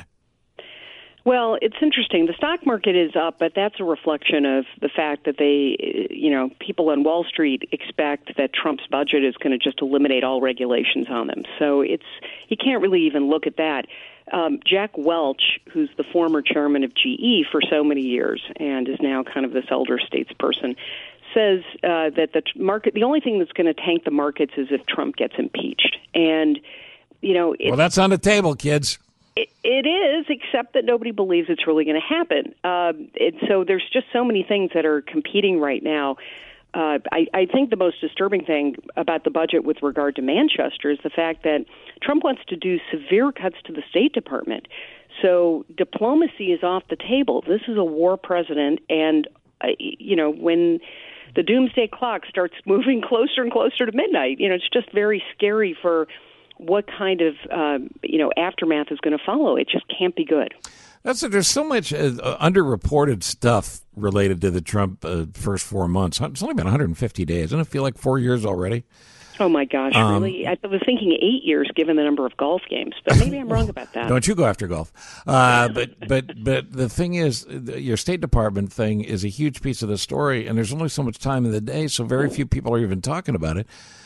Well, it's interesting. The stock market is up, but that's a reflection of the fact that they, you know, people on Wall Street expect that Trump's budget is going to just eliminate all regulations on them. So it's you can't really even look at that. Um, Jack Welch, who's the former chairman of G E for so many years and is now kind of this elder statesperson, says uh, that the market, the only thing that's going to tank the markets is if Trump gets impeached. And, you know, well, that's on the table, kids. It, it is, except that nobody believes it's really going to happen. Um, and so there's just so many things that are competing right now. Uh, I, I think the most disturbing thing about the budget with regard to Manchester is the fact that Trump wants to do severe cuts to the State Department. So diplomacy is off the table. This is a war president, and, uh, you know, when the doomsday clock starts moving closer and closer to midnight, you know, it's just very scary for what kind of, um, you know, aftermath is going to follow. It just can't be good. That's there's so much uh, underreported stuff related to the Trump uh, first four months. It's only been one hundred fifty days. Doesn't it feel like four years already? Oh, my gosh, um, really? I was thinking eight years given the number of golf games, but maybe I'm wrong about that. Don't you go after golf. Uh, but but but the thing is, your State Department thing is a huge piece of the story, and there's only so much time in the day, so very few people are even talking about it.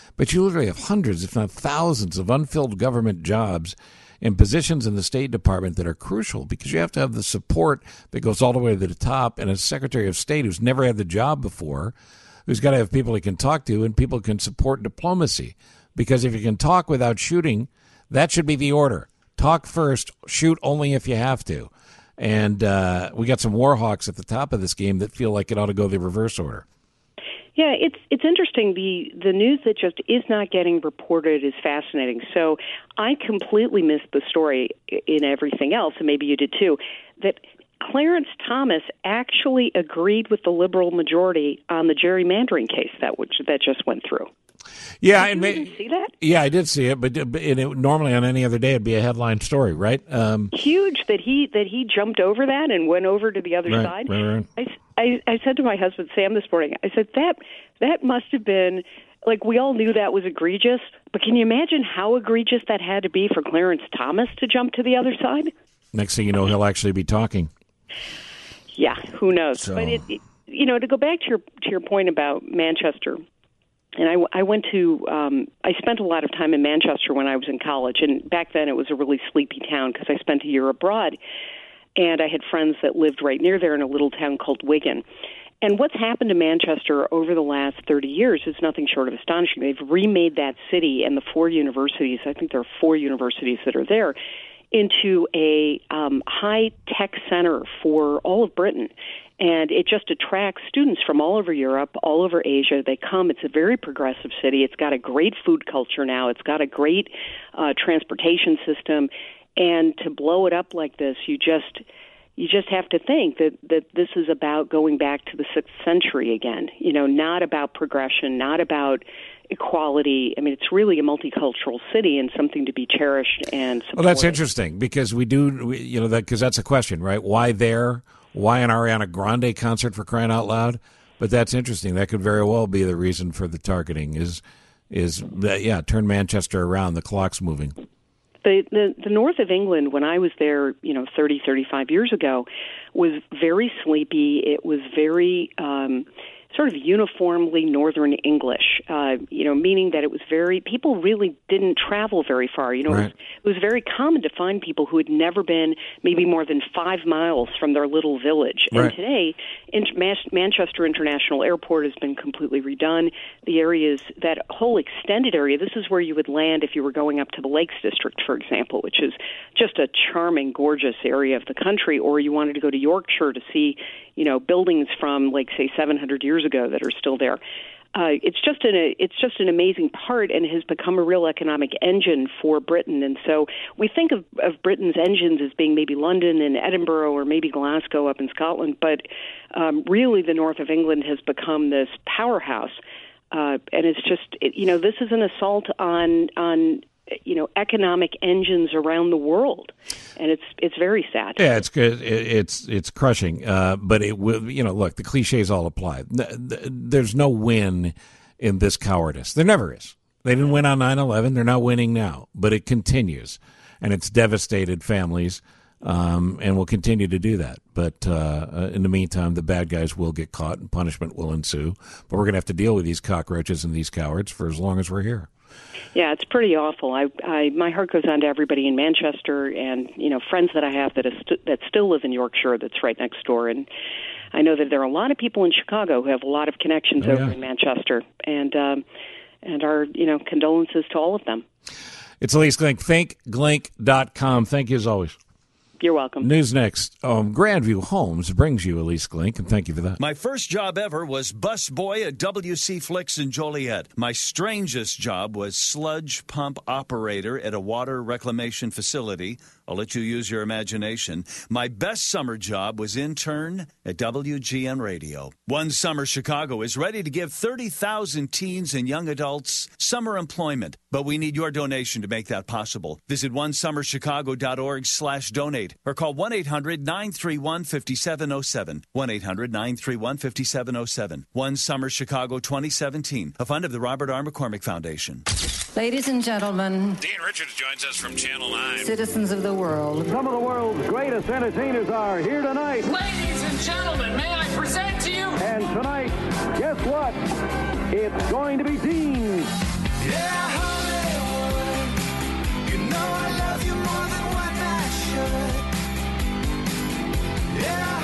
but you literally have hundreds, if not thousands, of unfilled government jobs and positions in the State Department that are crucial because you have to have the support that goes all the way to the top, and a Secretary of State who's never had the job before, who's got to have people he can talk to and people can support diplomacy. Because if you can talk without shooting, that should be the order. Talk first, shoot only if you have to. And uh, we got some war hawks at the top of this game that feel like it ought to go the reverse order. Yeah, it's it's interesting. The the news that just is not getting reported is fascinating. So I completely missed the story in everything else, and maybe you did too, that Clarence Thomas actually agreed with the liberal majority on the gerrymandering case that which that just went through. Yeah, did and you even see that? Yeah, I did see it, but it, it, normally on any other day it'd be a headline story, right? Um, Huge that he that he jumped over that and went over to the other right, side. Right, right. I, I, I said to my husband Sam this morning, I said that that must have been like we all knew that was egregious, but can you imagine how egregious that had to be for Clarence Thomas to jump to the other side? Next thing you know, he'll actually be talking. Yeah, who knows? So. But it, it, you know, to go back to your to your point about Manchester. And I, I went to, um, I spent a lot of time in Manchester when I was in college. And back then it was a really sleepy town because I spent a year abroad. And I had friends that lived right near there in a little town called Wigan. And what's happened to Manchester over the last thirty years is nothing short of astonishing. They've remade that city and the four universities, I think there are four universities that are there, into a um, high-tech center for all of Britain. And it just attracts students from all over Europe, all over Asia. They come. It's a very progressive city. It's got a great food culture now. It's got a great uh, transportation system. And to blow it up like this, you just you just have to think that, that this is about going back to the sixth century again. You know, not about progression, not about equality. I mean, it's really a multicultural city and something to be cherished and supported. Well, that's interesting because we do, we, you know, that because that's a question, right? Why there? Why an Ariana Grande concert, for crying out loud? But that's interesting. That could very well be the reason for the targeting is, is that, yeah, turn Manchester around. The clock's moving. The, the the north of England, when I was there, you know, thirty, thirty-five years ago, was very sleepy. It was very um, sort of uniformly Northern English, uh, you know, meaning that it was very, people really didn't travel very far. You know, right. it, was, it was very common to find people who had never been maybe more than five miles from their little village. Right. And today, in, Manchester International Airport has been completely redone. The areas, that whole extended area, this is where you would land if you were going up to the Lakes District, for example, which is just a charming, gorgeous area of the country, or you wanted to go to Yorkshire to see, you know, buildings from, like, say, seven hundred years ago that are still there. Uh, it's just an it's just an amazing part and has become a real economic engine for Britain. And so we think of, of Britain's engines as being maybe London and Edinburgh or maybe Glasgow up in Scotland, but um, really the north of England has become this powerhouse. Uh, and it's just, it, you know, this is an assault on on you know economic engines around the world, and it's it's very sad. Yeah, it's good. It's it's crushing. Uh, but it will. You know, look, the cliches all apply. There's no win in this cowardice. There never is. They didn't win on nine eleven. They're not winning now. But it continues, and it's devastated families, um, and will continue to do that. But uh, in the meantime, the bad guys will get caught, and punishment will ensue. But we're going to have to deal with these cockroaches and these cowards for as long as we're here. Yeah, it's pretty awful. I, I, my heart goes on to everybody in Manchester, and you know, friends that I have that is st- that still live in Yorkshire, that's right next door, and I know that there are a lot of people in Chicago who have a lot of connections oh, over yeah. in Manchester, and um, and our you know condolences to all of them. It's Elise Glink, think glink dot com. Thank you as always. You're welcome. News next. Um, Grandview Homes brings you Elise Glink, and thank you for that. My first job ever was busboy at W C Flicks in Joliet. My strangest job was sludge pump operator at a water reclamation facility. I'll let you use your imagination. My best summer job was intern at W G N Radio. One Summer Chicago is ready to give thirty thousand teens and young adults summer employment, but we need your donation to make that possible. Visit one summer chicago dot org slash donate or call one eight hundred nine three one five seven zero seven. one eight hundred nine three one five seven zero seven. One Summer Chicago twenty seventeen, a fund of the Robert R. McCormick Foundation. Ladies and gentlemen, Dean Richards joins us from Channel nine. Citizens of the world. Some of the world's greatest entertainers are here tonight. Ladies and gentlemen, may I present to you? And tonight, guess what? It's going to be Dean Yeah, Hollywood, you know I love you more than what I should. Yeah,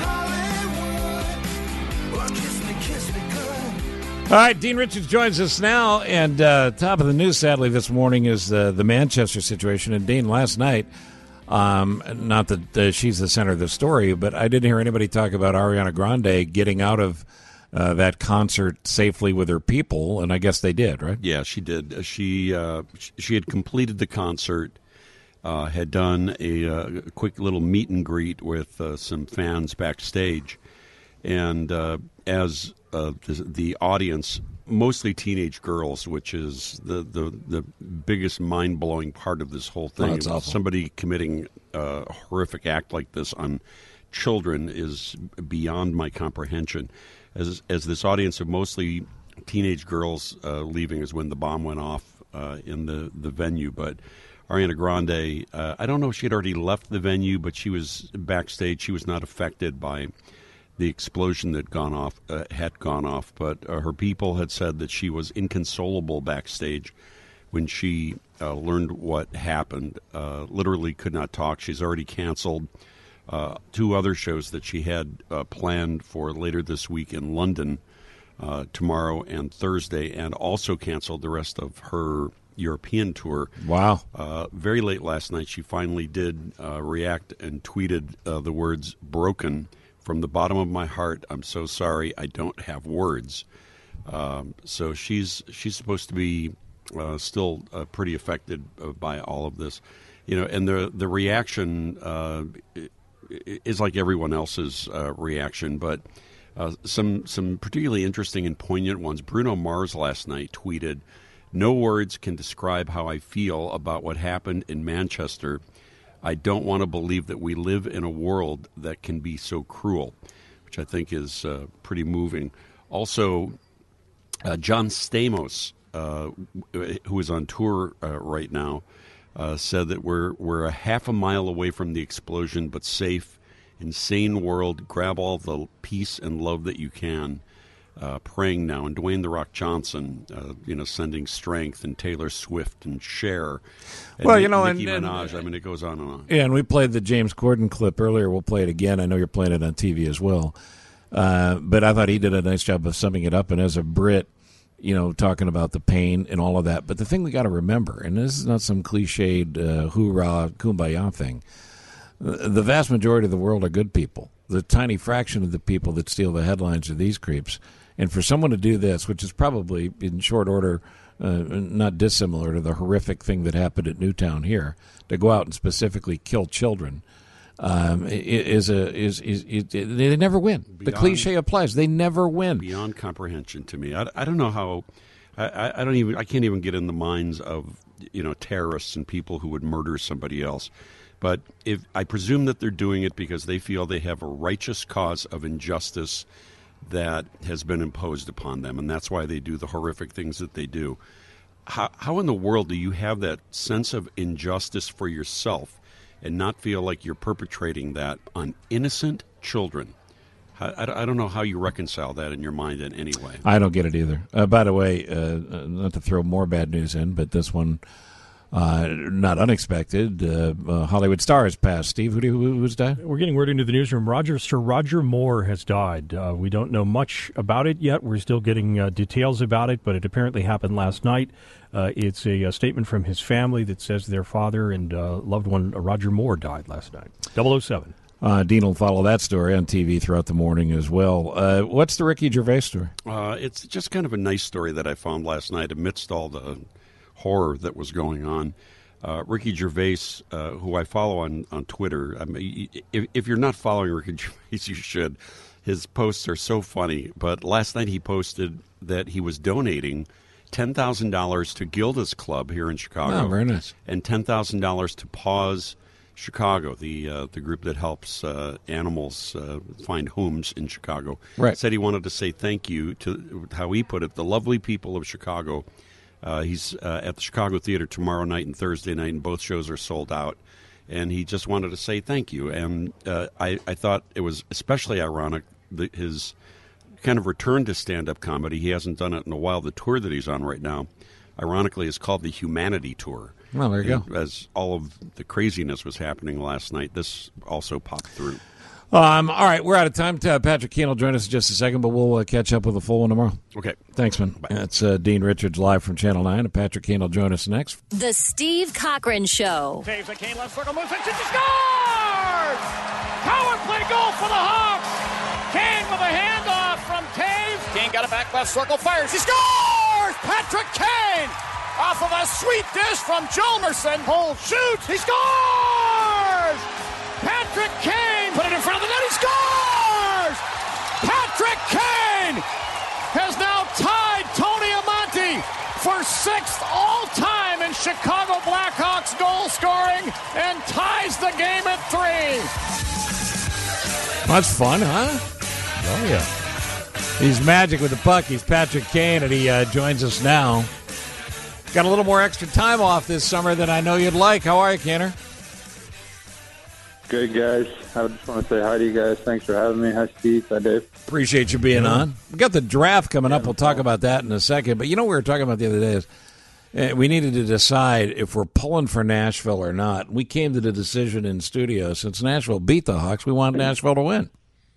Hollywood, well, kiss me, kiss me good. All right, Dean Richards joins us now, and uh, top of the news, sadly, this morning is uh, the Manchester situation. And Dean, last night, um, not that uh, she's the center of the story, but I didn't hear anybody talk about Ariana Grande getting out of uh, that concert safely with her people, and I guess they did, right? Yeah, she did. She uh, she had completed the concert, uh, had done a, uh, quick little meet and greet with uh, some fans backstage, and uh, as uh, the, the audience, mostly teenage girls, which is the, the, the biggest mind-blowing part of this whole thing. Oh, that's awful. Somebody committing a horrific act like this on children is beyond my comprehension. As as this audience of mostly teenage girls uh, leaving is when the bomb went off uh, in the, the venue. But Ariana Grande, uh, I don't know if she had already left the venue, but she was backstage. She was not affected by the explosion that gone off uh, had gone off, but uh, her people had said that she was inconsolable backstage when she uh, learned what happened. Uh, literally could not talk. She's already canceled uh, two other shows that she had uh, planned for later this week in London, uh, tomorrow and Thursday, and also canceled the rest of her European tour. Wow. Uh, very late last night, she finally did uh, react and tweeted uh, the words "broken." From the bottom of my heart, I'm so sorry. I don't have words. Um, so she's she's supposed to be uh, still uh, pretty affected uh, by all of this, you know. And the the reaction uh, is like everyone else's uh, reaction, but uh, some some particularly interesting and poignant ones. Bruno Mars last night tweeted, "No words can describe how I feel about what happened in Manchester. I don't want to believe that we live in a world that can be so cruel," which I think is uh, pretty moving. Also, uh, John Stamos, uh, who is on tour uh, right now, uh, said that we're we're a half a mile away from the explosion, but safe. Insane world. Grab all the peace and love that you can. Uh, praying now, and Dwayne "The Rock" Johnson, uh, you know, sending strength, and Taylor Swift and Cher. And Well, you know, Nicki and- and- Minaj. I mean, it goes on and on. Yeah, and we played the James Corden clip earlier. We'll play it again. I know you're playing it on T V as well. Uh, but I thought he did a nice job of summing it up. And as a Brit, you know, talking about the pain and all of that. But the thing we got to remember, and this is not some cliched uh, hoorah, kumbaya thing, the vast majority of the world are good people. The tiny fraction of the people that steal the headlines are these creeps. And for someone to do this, which is probably in short order uh, not dissimilar to the horrific thing that happened at Newtown here, to go out and specifically kill children, um, is a is, is, is they never win. Beyond, the cliche applies; they never win. Beyond comprehension to me. I, I don't know how. I, I don't even. I can't even get in the minds of you know terrorists and people who would murder somebody else. But if I presume that they're doing it because they feel they have a righteous cause of injustice that has been imposed upon them, and that's why they do the horrific things that they do. How, how in the world do you have that sense of injustice for yourself and not feel like you're perpetrating that on innocent children? I, I, I don't know how you reconcile that in your mind in any way. I don't get it either. Uh, by the way, uh, not to throw more bad news in, but this one, uh, not unexpected. Uh, uh, Hollywood star has passed. Steve, who do, who, who's died? We're getting word into the newsroom. Roger, Sir Roger Moore has died. Uh, we don't know much about it yet. We're still getting uh, details about it, but it apparently happened last night. Uh, it's a, a statement from his family that says their father and uh, loved one, uh, Roger Moore, died last night. double oh seven. Uh, Dean will follow that story on T V throughout the morning as well. Uh, what's the Ricky Gervais story? Uh, it's just kind of a nice story that I found last night amidst all the horror that was going on. Uh, Ricky Gervais, uh, who I follow on, on Twitter, I mean, if, if you're not following Ricky Gervais, you should. His posts are so funny. But last night he posted that he was donating ten thousand dollars to Gilda's Club here in Chicago. Oh, very nice. And ten thousand dollars to Paws Chicago, the uh, the group that helps uh, animals uh, find homes in Chicago. Right. Said he wanted to say thank you to, how he put it, the lovely people of Chicago. Uh, he's uh, at the Chicago Theater tomorrow night and Thursday night, and both shows are sold out. And he just wanted to say thank you. And uh, I, I thought it was especially ironic that his kind of return to stand-up comedy. He hasn't done it in a while, the tour that he's on right now. ironically, is called the Humanity Tour. Well, there you and go. As all of the craziness was happening last night, this also popped through. Um, all right, we're out of time. Uh, Patrick Keane will join us in just a second, but we'll uh, catch up with a full one tomorrow. Okay. Thanks, man. Bye. That's uh, Dean Richards live from Channel nine, and Patrick Keane will join us next. The Steve Cochran Show. Taves at Kane, left circle, moves it, she scores! Power play goal for the Hawks! Kane with a handoff from Taves. Kane got it back, left circle, fires, he scores! Patrick Kane! Off of a sweet dish from Jalmerson. Hole shoots, he scores! Patrick Kane put it in front of the net, he scores! Patrick Kane has now tied Tony Amonte for sixth all-time in Chicago Blackhawks goal scoring and ties the game at three. That's fun, huh? Oh, yeah. He's magic with the puck. He's Patrick Kane, and he uh, joins us now. Got a little more extra time off this summer than I know you'd like. How are you, Kanner? Good, guys. I just want to say hi to you guys. Thanks for having me. Hi, Steve. Hi, Dave. Appreciate you being on. We got the draft coming up. We'll talk about that in a second. But you know what we were talking about the other day is uh, we needed to decide if we're pulling for Nashville or not. We came to the decision in studio, since Nashville beat the Hawks, we want Nashville to win.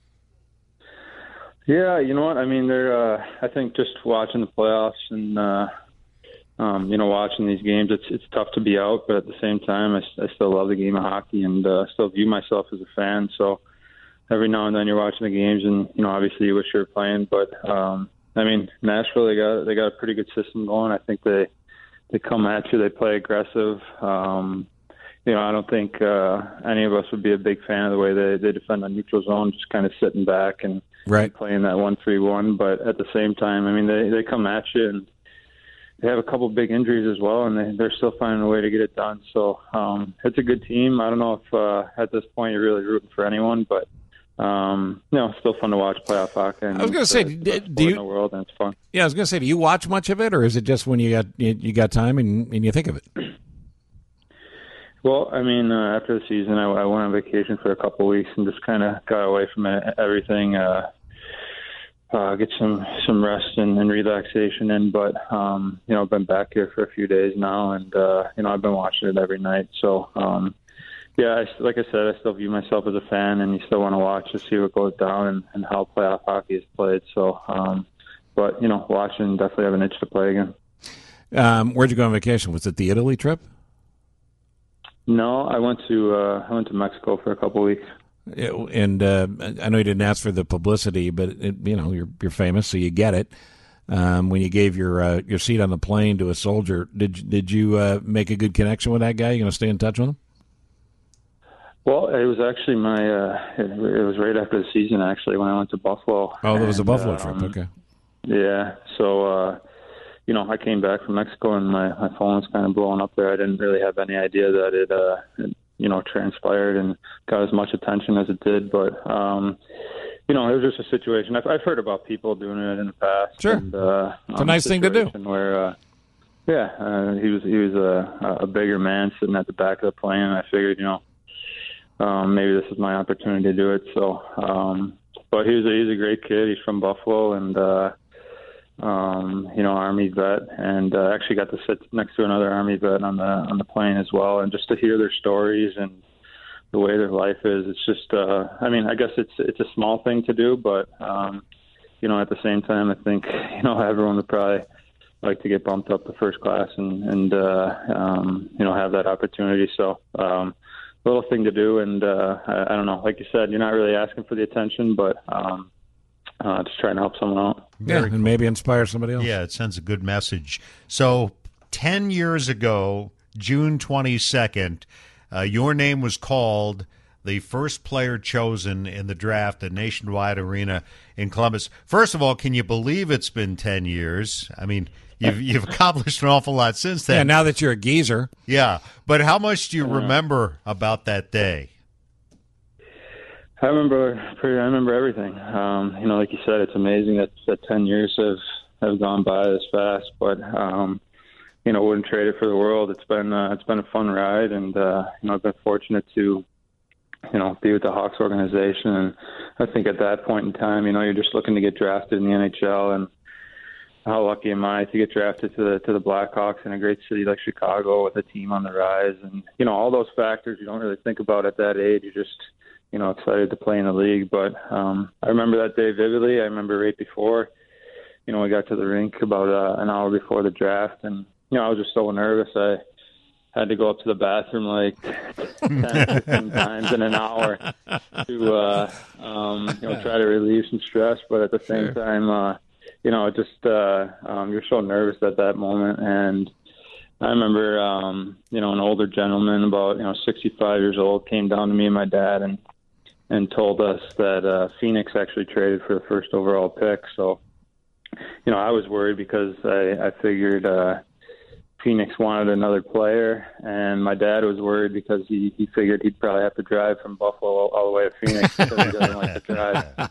Yeah, you know what? I mean, they're. Uh, I think just watching the playoffs and uh, um, you know watching these games, it's it's tough to be out, but at the same time, I, I still love the game of hockey and uh, still view myself as a fan. So every now and then you're watching the games, and you know obviously you wish you were playing, but um, I mean Nashville, they got they got a pretty good system going. I think they they come at you, they play aggressive. Um, you know, I don't think uh, any of us would be a big fan of the way they they defend the neutral zone, just kind of sitting back and. Right. Playing that one three one, but at the same time, I mean, they, they come at you, and they have a couple big injuries as well, and they, they're still finding a way to get it done. So um, it's a good team. I don't know if uh, at this point you're really rooting for anyone, but um, you know, it's still fun to watch playoff hockey. And I was going to say, the do, best do you? in the world, and it's fun. Yeah, I was going to say, do you watch much of it, or is it just when you got you, you got time and, and you think of it? Well, I mean, uh, after the season, I, I went on vacation for a couple of weeks and just kind of got away from everything. Uh, Uh, get some some rest and, and relaxation in, but um, you know I've been back here for a few days now, and uh, you know I've been watching it every night. So um, yeah, I, like I said, I still view myself as a fan, and you still want to watch to see what goes down and, and how playoff hockey is played. So, um, but you know, watching definitely have an itch to play again. Um, where'd you go on vacation? Was it the Italy trip? No, I went to uh, I went to Mexico for a couple weeks. It, and uh, I know you didn't ask for the publicity, but it, you know you're you're famous, so you get it. Um, when you gave your uh, your seat on the plane to a soldier, did did you uh, make a good connection with that guy? You going to stay in touch with him? Well, it was actually my. Uh, it, it was right after the season, actually, when I went to Buffalo. Oh, there was a and, Buffalo um, trip. Okay. Yeah, so uh, you know, I came back from Mexico, and my my phone was kind of blowing up there. I didn't really have any idea that it. Uh, it you know, transpired and got as much attention as it did. But, um, you know, it was just a situation. I've, I've heard about people doing it in the past. Sure. And, uh, it's a nice thing to do. Where, uh, yeah, uh, he was he was a, a bigger man sitting at the back of the plane, and I figured, you know, um, maybe this is my opportunity to do it. So, um, but he was a, he's a great kid. He's from Buffalo, and, uh, um, you know, Army vet, and uh, actually got to sit next to another Army vet on the on the plane as well, and just to hear their stories and the way their life is. It's just, uh, I mean, I guess it's it's a small thing to do, but um, you know, at the same time, I think you know everyone would probably like to get bumped up to first class and and uh, um, you know have that opportunity. So. Um, little thing to do, and uh, I, I don't know. Like you said, you're not really asking for the attention, but. Um, Uh, just trying to help someone out. Yeah, and maybe inspire somebody else. Yeah, it sends a good message. So, ten years ago, June twenty-second, uh, your name was called the first player chosen in the draft at Nationwide Arena in Columbus. First of all, can you believe it's been ten years? I mean, you've you've accomplished an awful lot since then. Yeah, now that you're a geezer. Yeah, but how much do you remember about that day? I remember pretty. I remember everything. Um, you know, like you said, it's amazing that, that ten years have, have gone by this fast. But um, you know, wouldn't trade it for the world. It's been uh, it's been a fun ride, and uh, you know, I've been fortunate to you know be with the Hawks organization. And I think at that point in time, you know, you're just looking to get drafted in the N H L, and how lucky am I to get drafted to the to the Blackhawks in a great city like Chicago with a team on the rise, and you know all those factors you don't really think about at that age. You're just you know excited to play in the league. But um, I remember that day vividly. I remember right before, you know, we got to the rink about uh, an hour before the draft, and you know I was just so nervous. I had to go up to the bathroom like ten, fifteen times in an hour to uh, um, you know try to relieve some stress, but at the same Sure. time. Uh, You know, just uh, um, you're so nervous at that moment. And I remember, um, you know, an older gentleman, about you know, sixty-five years old, came down to me and my dad and and told us that uh, Phoenix actually traded for the first overall pick. So, you know, I was worried because I, I figured uh, Phoenix wanted another player, and my dad was worried because he, he figured he'd probably have to drive from Buffalo all the way to Phoenix because he doesn't like to drive.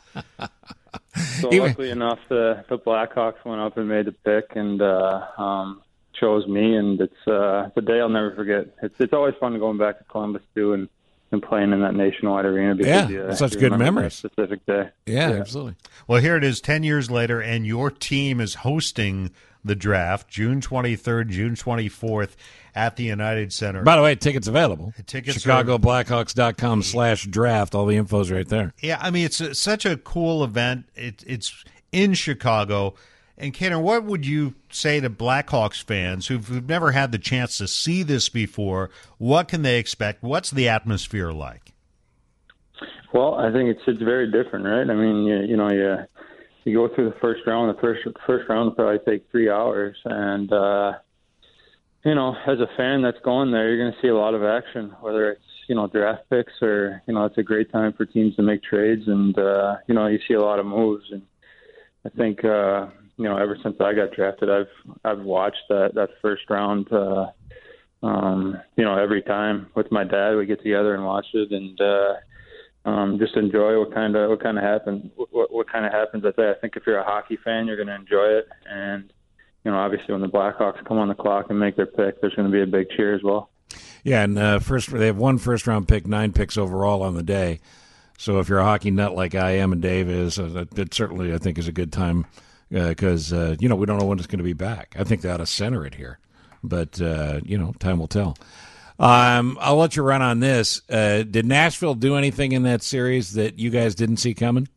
So Even- luckily enough, the, the Blackhawks went up and made the pick and uh, um, chose me, and it's uh, it's a day I'll never forget. It's it's always fun going back to Columbus too and, and playing in that Nationwide arena because Yeah, you, such you good remember that memories. specific day. Yeah, absolutely. Well, here it is ten years later, and your team is hosting the draft June twenty-third, June twenty-fourth at the United Center. By the way, tickets available. Tickets Chicago Blackhawks dot com slash draft. All the info's right there. Yeah, I mean, it's a, such a cool event. It, it's in Chicago. And, Kaner, what would you say to Blackhawks fans who've, who've never had the chance to see this before? What can they expect? What's the atmosphere like? Well, I think it's it's very different, right? I mean, you, you know, you you go through the first round. The first first round will probably take three hours, and uh, you know, as a fan that's going there, you're going to see a lot of action, whether it's you know draft picks or you know, it's a great time for teams to make trades, and uh, you know, you see a lot of moves. And I think uh, you know, ever since I got drafted, I've I've watched that that first round. Uh, um, you know, every time with my dad, we get together and watch it, and uh, um, just enjoy what kind of what kind of happens. What, what kind of happens at that? I think if you're a hockey fan, you're going to enjoy it, and you know, obviously when the Blackhawks come on the clock and make their pick, there's going to be a big cheer as well. Yeah, and uh, first they have one first round pick, nine picks overall on the day. So if you're a hockey nut like I am and Dave is, uh, that, that certainly I think is a good time because uh, uh, you know we don't know when it's going to be back. I think they ought to center it here, but uh, you know, time will tell. Um, I'll let you run on this. Uh, did Nashville do anything in that series that you guys didn't see coming?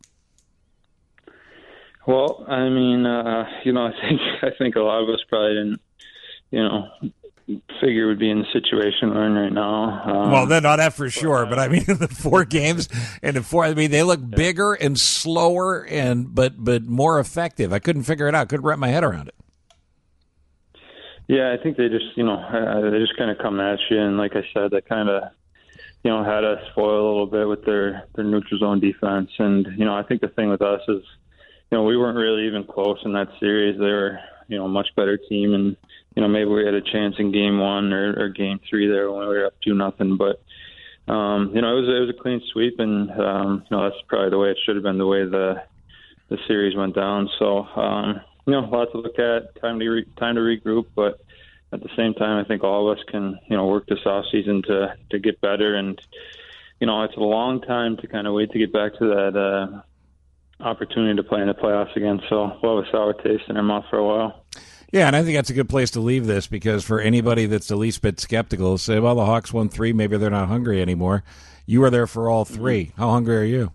Well, I mean, uh, you know, I think I think a lot of us probably didn't, you know, figure we'd be in the situation we're in right now. Um, Well, then not that for sure, but I mean, the four games and the four. I mean, they look bigger and slower and but but more effective. I couldn't figure it out. Couldn't wrap my head around it. Yeah, I think they just, you know, uh, they just kind of come at you, and like I said, they kind of, you know, had us spoiled a little bit with their their neutral zone defense, and you know, I think the thing with us is, you know, we weren't really even close in that series. They were, you know, a much better team, and you know, maybe we had a chance in game one or, or game three there when we were up two nothing, but um, you know, it was it was a clean sweep, and um, you know, that's probably the way it should have been, the way the the series went down. So. Um, You know, lots to look at, time to re- time to regroup, but at the same time, I think all of us can, you know, work this off season to to get better. And you know, it's a long time to kind of wait to get back to that uh, opportunity to play in the playoffs again. So we'll have a sour taste in our mouth for a while. Yeah, and I think that's a good place to leave this because for anybody that's the least bit skeptical, say, well, the Hawks won three, maybe they're not hungry anymore. You were there for all three. How hungry are you?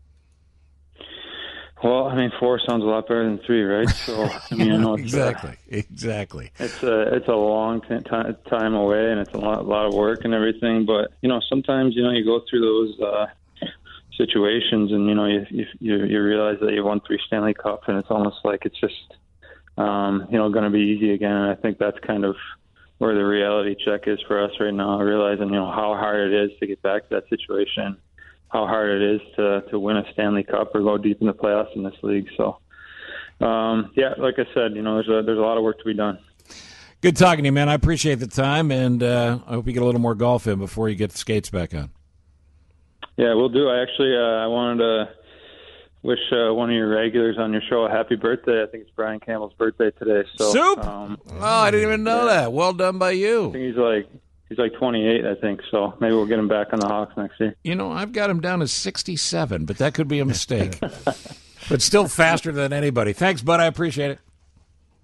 Well, I mean, four sounds a lot better than three, right? So, I mean, I know it's, exactly, uh, exactly. It's a it's a long t- t- time away, and it's a lot, a lot of work and everything. But you know, sometimes you know you go through those uh, situations, and you know you, you you realize that you won three Stanley Cups, and it's almost like it's just um, you know going to be easy again. And I think that's kind of where the reality check is for us right now, realizing you know how hard it is to get back to that situation. How hard it is to, to win a Stanley Cup or go deep in the playoffs in this league. So, um, yeah, like I said, you know, there's a, there's a lot of work to be done. Good talking to you, man. I appreciate the time, and uh, I hope you get a little more golf in before you get the skates back on. Yeah, we'll do. I actually, uh, I wanted to wish uh, one of your regulars on your show a happy birthday. I think it's Brian Campbell's birthday today. So, Soup? Um, oh, I didn't even know yeah. that. Well done by you. I think he's like... He's like twenty-eight, I think, so maybe we'll get him back on the Hawks next year. You know, I've got him down as sixty-seven, but that could be a mistake. But still faster than anybody. Thanks, bud. I appreciate it.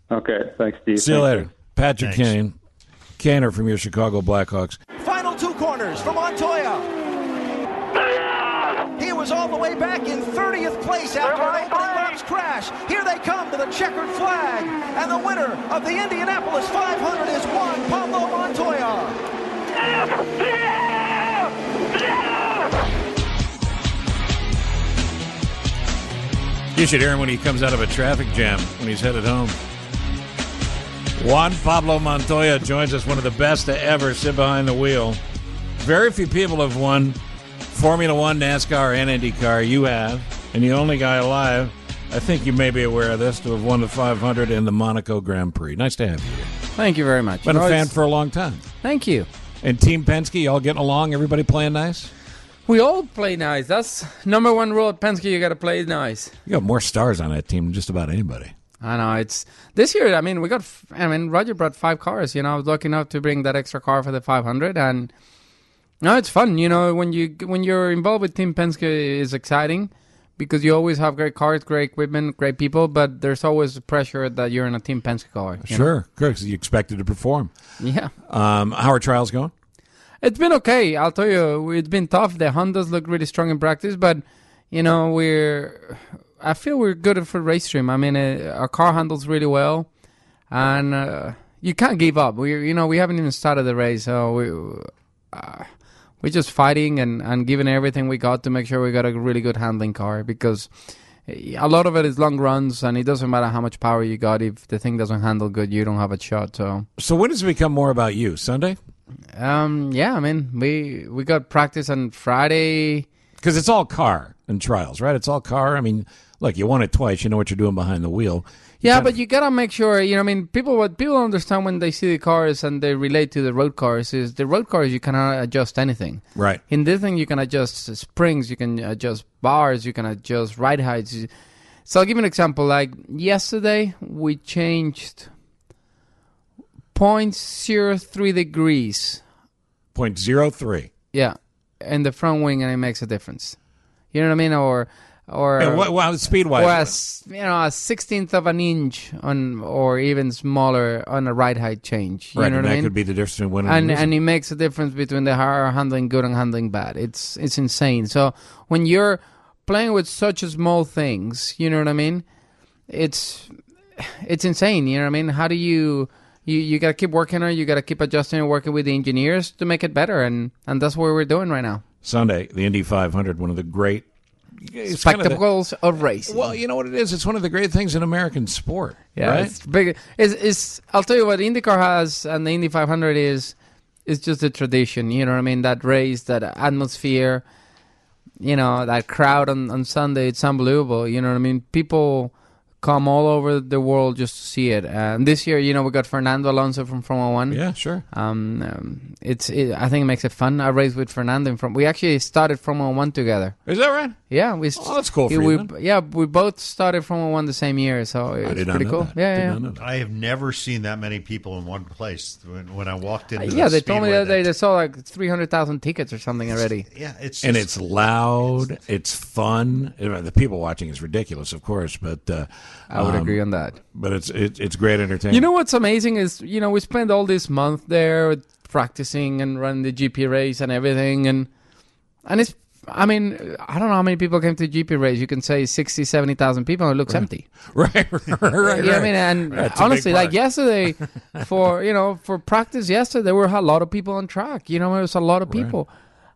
Okay, thanks, Steve. See you Thank later. Patrick Thanks. Kane. Kaner from your Chicago Blackhawks. Final two corners for Montoya. He was all the way back in thirtieth place after an opening laps crash. Here they come to the checkered flag. And the winner of the Indianapolis five hundred is Juan Pablo Montoya. You should hear him when he comes out of a traffic jam when he's headed home. Juan Pablo Montoya joins us, one of the best to ever sit behind the wheel. Very few people have won Formula One, NASCAR, and IndyCar. You have, and the only guy alive, I think you may be aware of this, to have won the five hundred in the Monaco Grand Prix. Nice to have you here. Thank you very much. Been You know, a fan it's- for a long time. Thank you. And Team Penske, y'all getting along? Everybody playing nice? We all play nice. That's number one rule at Penske. You got to play nice. You got more stars on that team than just about anybody. I know it's this year. I mean, we got. f- I mean, Roger brought five cars. You know, I was lucky enough to bring that extra car for the five hundred, and no, it's fun. You know, when you when you're involved with Team Penske, is exciting because you always have great cars, great equipment, great people. But there's always the pressure that you're in a Team Penske car. you know? Sure, good, 'cause you expected to perform. Yeah. Um, how are trials going? It's been okay. I'll tell you, it's been tough. The Hondas look really strong in practice, but you know, we're. I feel we're good for race stream. I mean, uh, our car handles really well, and uh, you can't give up. We, you know, we haven't even started the race, so we, uh, we're just fighting and, and giving everything we got to make sure we got a really good handling car, because a lot of it is long runs, and it doesn't matter how much power you got. If the thing doesn't handle good, you don't have a shot. So, so when does it become more about you? Sunday? Um, yeah, I mean, we we got practice on Friday. Because it's all car and trials, right? It's all car. I mean, look, you won it twice. You know what you're doing behind the wheel. You Yeah, kinda- but you gotta make sure. You know, I mean, people what people understand when they see the cars and they relate to the road cars is the road cars. You cannot adjust anything. Right. In this thing, you can adjust springs, you can adjust bars, you can adjust ride heights. So I'll give you an example. Like yesterday, we changed zero point zero three degrees. Point zero three. Yeah, in the front wing, and it makes a difference. You know what I mean? Or, or And what, well, speed-wise? or a, s- you know, a sixteenth of an inch on, or even smaller on a ride height change. You right, know and what that I mean? could be the difference between winning and and losing. and it makes a difference between the hard handling good and handling bad. It's it's insane. So when you're playing with such small things, you know what I mean? It's it's insane. You know what I mean? How do you you you gotta keep working on it? You gotta keep adjusting and working with the engineers to make it better, and and that's what we're doing right now. Sunday, the Indy five hundred, one of the great it's kind of the- Spectacles of racing. Well, you know what it is? It's one of the great things in American sport. Yeah, right? it's big. It's, it's I'll tell you what IndyCar has, and the Indy five hundred is is just a tradition. You know what I mean? That race, that atmosphere, you know, that crowd on, on Sunday. It's unbelievable. You know what I mean? People come all over the world just to see it. And this year, you know, we got Fernando Alonso from Formula One. Yeah, sure. Um, um it's it, I think it makes it fun. I raced with Fernando from. We actually started Formula One together. Is that right? Yeah, we. Oh, that's cool for we, you, then. Yeah, we both started Formula One the same year, so it's did not pretty know cool. that. Yeah, Did yeah. not know that. I have never seen that many people in one place. When, when I walked into Yeah, the they told me Speedway, the other day they sold like three hundred thousand tickets or something already. Yeah, it's and just- it's loud. It's fun. You know, the people watching is ridiculous, of course, but uh, I would um, agree on that. But it's it, it's great entertainment. You know what's amazing is, you know, we spent all this month there practicing and running the G P race and everything. And and it's, I mean, I don't know how many people came to the G P race. You can say sixty, seventy thousand people and it looks Right. empty. Right, right, right. Yeah, I mean, and Right, it's a big honestly, like park. yesterday, for, you know, for practice yesterday, there were a lot of people on track. You know, there was a lot of Right. people.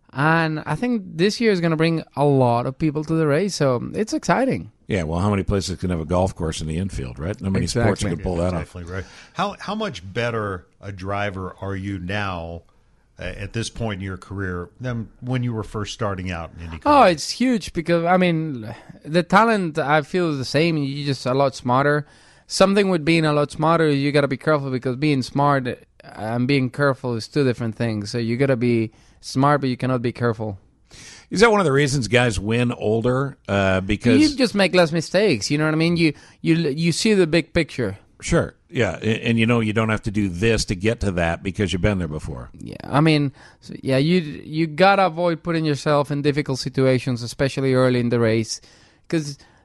And I think this year is going to bring a lot of people to the race. So it's exciting. Yeah, well, how many places can have a golf course in the infield, right? How many sports Exactly. can pull that off? Definitely right. How how much better a driver are you now uh, at this point in your career than when you were first starting out in IndyCar? Oh, it's huge because, I mean, the talent, I feel, is the same. You're just a lot smarter. Something with being a lot smarter, you got to be careful because being smart and being careful is two different things. So you got to be smart, but you cannot be careful. Is that one of the reasons guys win older? Uh, because You just make less mistakes. You know what I mean? You you you see the big picture. Sure, yeah, and, and you know you don't have to do this to get to that because you've been there before. Yeah, I mean, so, yeah, you you gotta avoid putting yourself in difficult situations, especially early in the race, because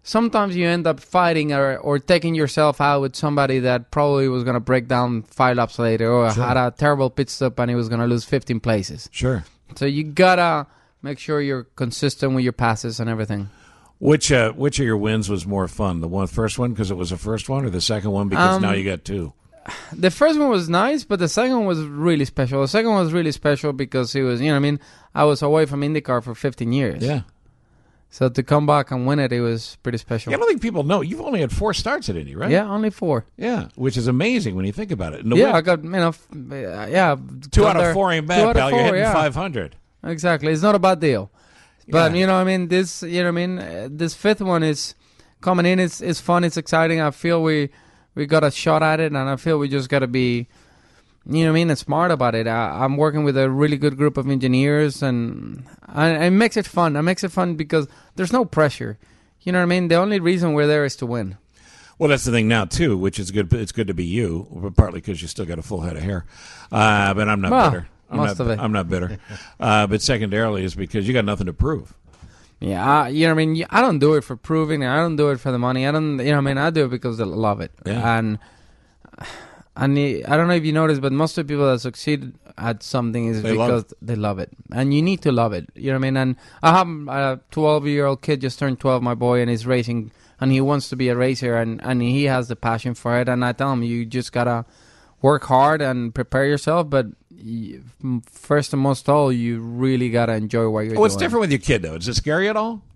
sometimes you end up fighting or, or taking yourself out with somebody that probably was going to break down five laps later or Sure. had a terrible pit stop and he was going to lose fifteen places. Sure. So you got to make sure you're consistent with your passes and everything. Which uh, which of your wins was more fun? The one first one because it was the first one, or the second one because Um, now you got two? The first one was nice, but the second one was really special. The second one was really special because it was, you know, what I mean, I was away from IndyCar for fifteen years. Yeah. So to come back and win it, it was pretty special. Yeah, I don't think people know. You've only had four starts at Indy, right? Yeah, only four. Yeah, which is amazing when you think about it. And the Yeah, win- I got, you know, f- uh, yeah. two out of other- four ain't two bad, out of pal. You're four, hitting yeah. five hundred. Exactly. It's not a bad deal. But, Yeah. you know, I mean, this, you know, I mean, uh, this fifth one is coming in. It's, it's fun. It's exciting. I feel we, we got a shot at it, and I feel we just got to be, you know what I mean, and smart about it. I, I'm working with a really good group of engineers, and, and it makes it fun. It makes it fun because there's no pressure. You know what I mean? The only reason we're there is to win. Well, that's the thing now too, which is good. It's good to be you, but partly because you still got a full head of hair. Uh, but I'm not Well, bitter. I'm most not, of it. I'm not bitter. Uh, but secondarily is because you got nothing to prove. Yeah, I, you know what I mean? I don't do it for proving. I don't do it for the money. I don't, you know what I mean? I do it because I love it. Yeah. And and the, I don't know if you noticed, but most of the people that succeed at something is They love because they love it. And you need to love it. You know what I mean? And I have a twelve-year-old kid, just turned twelve, my boy, and he's racing. And he wants to be a racer, and, and he has the passion for it. And I tell him, you just got to work hard and prepare yourself. But you, first and most of all, you really got to enjoy what you're What's doing. different with your kid, though? Is it scary at all?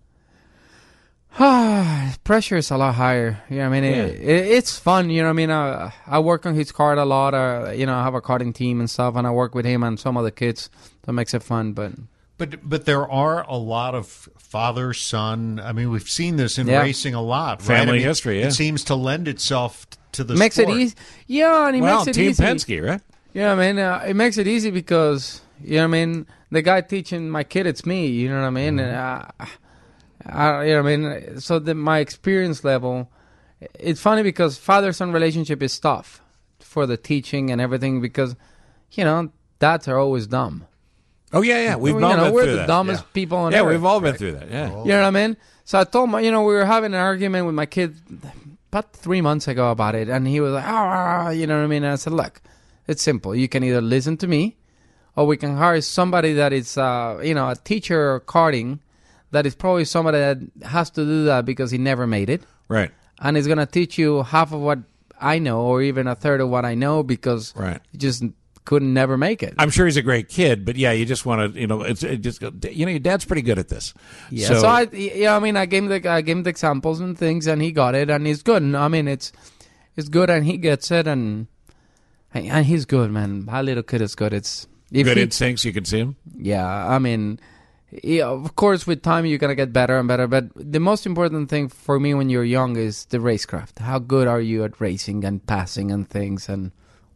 Pressure is a lot higher. Yeah, I mean, Yeah. It, it, it's fun. You know, what I mean, I, I work on his kart a lot. Uh, you know, I have a karting team and stuff, and I work with him and some of the kids. That makes it fun. But But but there are a lot of father son. I mean, we've seen this in Yeah. racing a lot. Right? Family I mean, history, yeah. It seems to lend itself t- to the makes sport. it easy. Yeah, and it well, makes it Team easy. Penske, right? Yeah, man, uh, it makes it easy because you know, what I mean, the guy teaching my kid, it's me. You know what I mean? Mm-hmm. And, uh, I, you know, what I mean, so the, my experience level. It's funny because father-son relationship is tough for the teaching and everything because, you know, dads are always dumb. Oh yeah, yeah. We've You all know, been we're through the that. dumbest yeah. people on Yeah, earth. we've all been through that. Yeah. You know what I mean? So I told my, you know, we were having an argument with my kid about three months ago about it, and he was like, ah, you know what I mean? And I said, look, it's simple. You can either listen to me, or we can hire somebody that is, uh, you know, a teacher or karting, that is probably somebody that has to do that because he never made it. Right. And he's going to teach you half of what I know, or even a third of what I know because Right. he just couldn't never make it. I'm sure he's a great kid, but yeah, you just want to, you know, it's it just, you know, your dad's pretty good at this. Yeah, so, I, yeah, I mean, I gave him the, I gave him the examples and things, and he got it, and he's good. And, I mean, it's, it's good, and he gets it, and, and he's good, man. My little kid is good. It's if good he- instincts. You can see him. Yeah, I mean, yeah, of course, with time you're gonna get better and better. But the most important thing for me when you're young is the racecraft. How good are you at racing and passing and things? And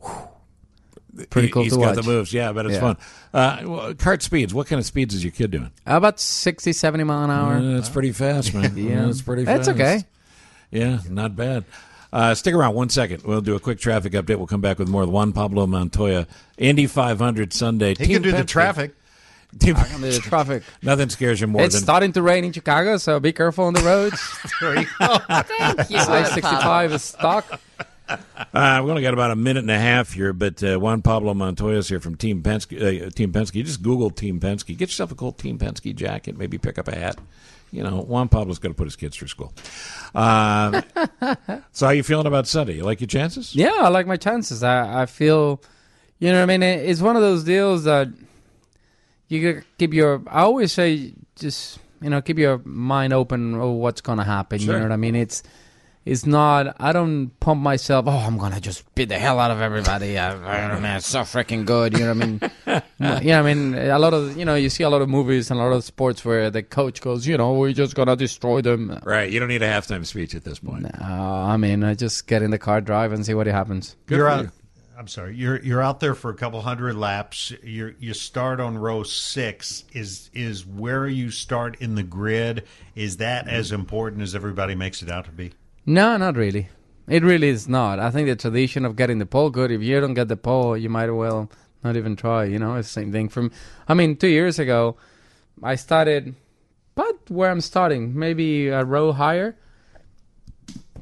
whew, pretty cool He's to got watch. the moves. Yeah, but it's Yeah. fun. Uh, well, kart speeds. What kind of speeds is your kid doing? About sixty, seventy mile an hour. Uh, that's pretty fast, man. Yeah. That's pretty fast. That's okay. Yeah, not bad. Uh, stick around one second. We'll do a quick traffic update. We'll come back with more of Juan Pablo Montoya. Indy five hundred Sunday. He Team can do the Penske. traffic. Team I can do the traffic. Nothing scares you more It's than starting to rain in Chicago, so be careful on the roads. There you go. Thank you. I sixty-five is stuck. Uh, we've only got about a minute and a half here, but uh, Juan Pablo Montoya is here from Team Penske. Uh, Team Penske. You just Google Team Penske. Get yourself a cool Team Penske jacket. Maybe pick up a hat. You know, Juan Pablo's going to put his kids through school. Uh, so, how you feeling about Sunday? You like your chances? Yeah, I like my chances. I, I feel, you know what I mean? It- It's one of those deals that you gotta keep your, I always say, just, you know, keep your mind open of what's going to happen. Sure. You know what I mean? It's, it's not, I don't pump myself, oh, I'm going to just beat the hell out of everybody. I, I, man, it's so freaking good. You know what I mean? Yeah, I mean, a lot of, you know, you see a lot of movies and a lot of sports where the coach goes, you know, we're just going to destroy them. Right. You don't need a halftime speech at this point. Uh, I mean, I just get in the car, drive, and see what happens. Good you're for out. you. I'm sorry. You're you're out there for a couple hundred laps. You you start on row six. Is is where you start in the grid? Is that as important as everybody makes it out to be? No, not really. It really is not. I think the tradition of getting the pole good, if you don't get the pole, you might as well not even try, you know? It's the same thing. From, I mean, two years ago, I started, but where I'm starting, maybe a row higher.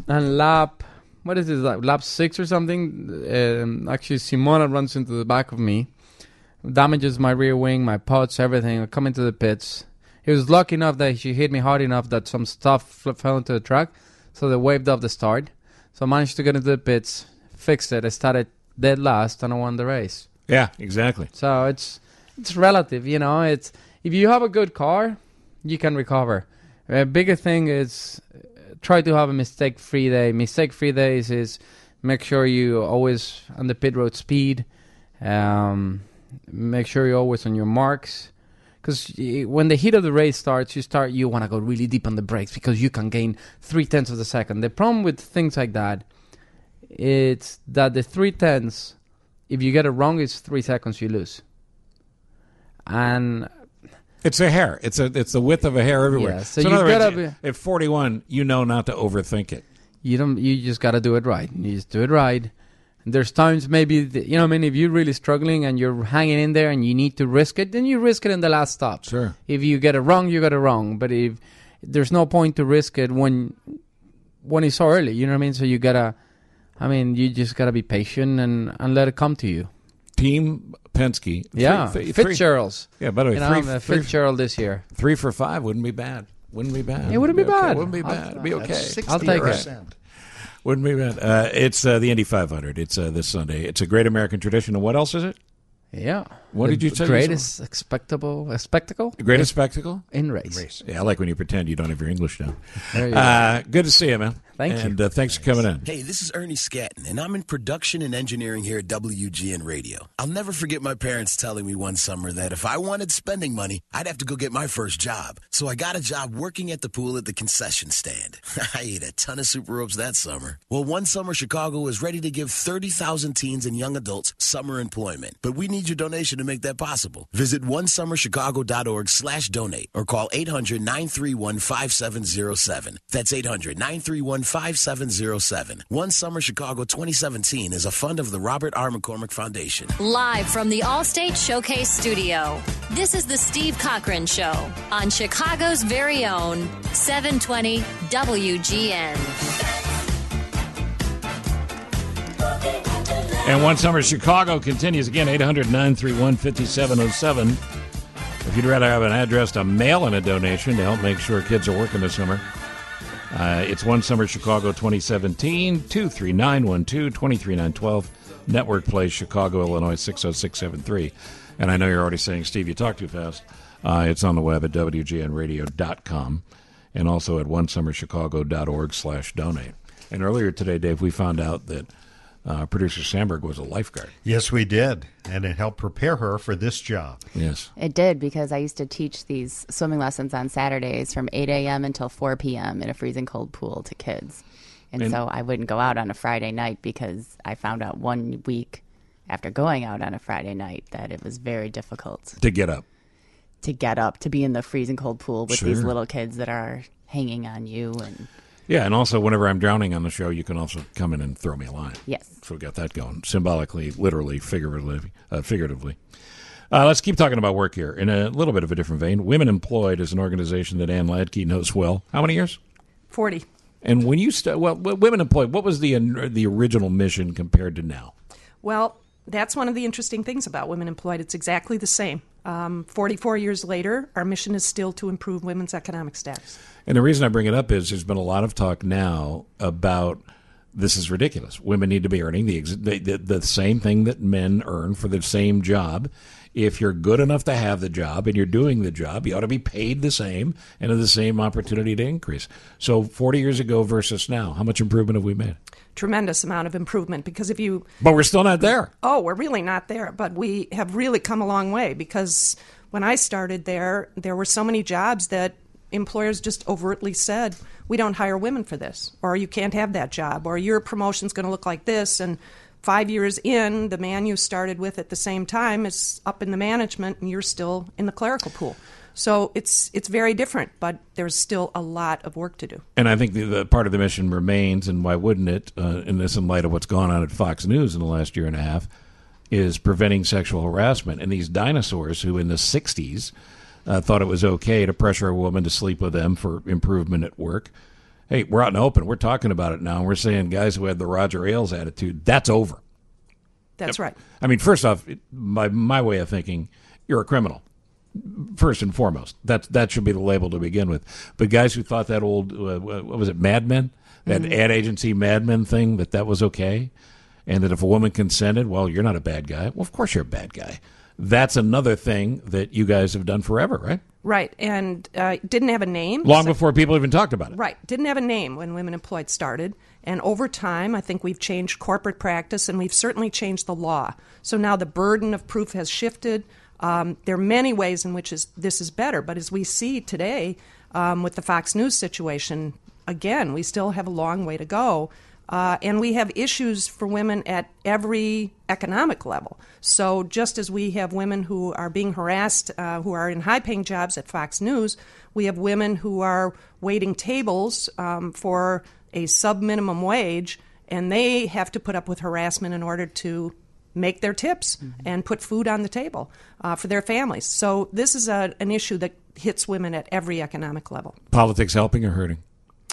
and lap, what is this, like lap six or something? Um, actually, Simona runs into the back of me, damages my rear wing, my pods, everything. I come into the pits. He was lucky enough that she hit me hard enough that some stuff fl- fell into the track, so they waved off the start. So I managed to get into the pits, fixed it. I started dead last, and I won the race. Yeah, exactly. So it's it's relative, you know. It's if you have a good car, you can recover. A bigger thing is uh, try to have a mistake-free day. Mistake-free days is make sure you always on the pit road speed. Um, make sure you're always on your marks. Because when the heat of the race starts, you start you want to go really deep on the brakes because you can gain three tenths of a second. The problem with things like that, it's that the three tenths, if you get it wrong, it's three seconds you lose. And it's a hair. It's a it's the width of a hair everywhere. Yeah, so, so in you other gotta words, be, at forty-one, you know not to overthink it. You don't. You just got to do it right. You just do it right. And there's times maybe the, you know. I mean, if you're really struggling and you're hanging in there and you need to risk it, then you risk it in the last stop. Sure. If you get it wrong, you get it wrong. But if there's no point to risk it when when it's so early, you know what I mean. So you gotta. I mean, you just gotta be patient and, and let it come to you. Team Penske. Yeah, three, Fitzgerald's. Yeah, by the way, you know, three, I'm a three, Fitzgerald this year. Three for five wouldn't be bad. Wouldn't be bad. It wouldn't be okay. bad. Wouldn't be I'll- bad. It'd be okay. I'll take it. Wouldn't be bad. Uh, it's uh, the Indy five hundred. It's uh, this Sunday. It's a great American tradition. And what else is it? Yeah. What The did you say? Greatest spectacle. A spectacle. The greatest spectacle? In race. Yeah, I like when you pretend you don't have your English down. There you uh, Good to see you, man. Thank you. And uh, thanks for coming in. Hey, this is Ernie Scatton, and I'm in production and engineering here at W G N Radio. I'll never forget my parents telling me one summer that if I wanted spending money, I'd have to go get my first job. So I got a job working at the pool at the concession stand. I ate a ton of Super Ropes that summer. Well, One Summer Chicago is ready to give thirty thousand teens and young adults summer employment. But we need your donation to make that possible. Visit one summer chicago dot org slash donate or call eight hundred, nine three one, five seven zero seven. That's eight hundred, nine three one, five seven zero seven. One Summer Chicago twenty seventeen is a fund of the Robert R. McCormick Foundation. Live from the Allstate Showcase Studio, this is the Steve Cochran Show on Chicago's very own seven twenty W G N. And One Summer Chicago continues again, eight hundred, nine three one, five seven zero seven. If you'd rather have an address to mail in a donation to help make sure kids are working this summer, uh, it's One Summer Chicago twenty seventeen, two three nine one two, two three nine one two, Network Place, Chicago, Illinois, six oh six seven three. And I know you're already saying, Steve, you talk too fast. Uh, it's on the web at W G N radio dot com and also at one summer chicago dot org slash donate. And earlier today, Dave, we found out that Uh, producer Sandberg was a lifeguard. Yes, we did. And it helped prepare her for this job. Yes. It did, because I used to teach these swimming lessons on Saturdays from eight a.m. until four p.m. in a freezing cold pool to kids. And, And- so I wouldn't go out on a Friday night because I found out one week after going out on a Friday night that it was very difficult To get up. to get up, to be in the freezing cold pool with these Sure. little kids that are hanging on you. And Yeah, and also whenever I'm drowning on the show, you can also come in and throw me a line. Yes. So we got that going, symbolically, literally, figuratively. Uh, figuratively. Uh, let's keep talking about work here in a little bit of a different vein. Women Employed is an organization that Ann Ladke knows well. How many years? forty. And when you st- well, w- Women Employed, what was the the original mission compared to now? Well, that's one of the interesting things about Women Employed. It's exactly the same. Um, forty-four years later, our mission is still to improve women's economic status. And the reason I bring it up is there's been a lot of talk now about this is ridiculous. Women need to be earning the, ex- the, the the same thing that men earn for the same job. If you're good enough to have the job and you're doing the job, you ought to be paid the same and have the same opportunity to increase. So forty years ago versus now, how much improvement have we made? Tremendous amount of improvement, because if you... But we're still not there. Oh, we're really not there, but we have really come a long way, because when I started there, there were so many jobs that employers just overtly said, we don't hire women for this, or you can't have that job, or your promotion's going to look like this. And five years in, the man you started with at the same time is up in the management, and you're still in the clerical pool. So it's it's very different, but there's still a lot of work to do. And I think the, the part of the mission remains, and why wouldn't it, uh, in this in light of what's gone on at Fox News in the last year and a half, is preventing sexual harassment. And these dinosaurs who in the sixties uh, thought it was okay to pressure a woman to sleep with them for improvement at work Hey, we're out in the open. We're talking about it now. And we're saying guys who had the Roger Ailes attitude, that's over. That's right. I mean, first off, by my way of thinking, you're a criminal. First and foremost, that that should be the label to begin with. But guys who thought that old, uh, what was it, Mad Men, that Mm-hmm. ad agency Mad Men thing, that that was okay, and that if a woman consented, well, you're not a bad guy. Well, of course you're a bad guy. That's another thing that you guys have done forever, right? Right, and uh, didn't have a name. Long So- before people even talked about it. Right, didn't have a name when Women Employed started. And over time, I think we've changed corporate practice, and we've certainly changed the law. So now the burden of proof has shifted. Um, there are many ways in which is, this is better, but as we see today um, with the Fox News situation, again, we still have a long way to go. Uh, and we have issues for women at every economic level. So just as we have women who are being harassed, uh, who are in high-paying jobs at Fox News, we have women who are waiting tables um, for a sub-minimum wage, and they have to put up with harassment in order to make their tips mm-hmm. and put food on the table uh, for their families. So this is a, an issue that hits women at every economic level. Politics helping or hurting?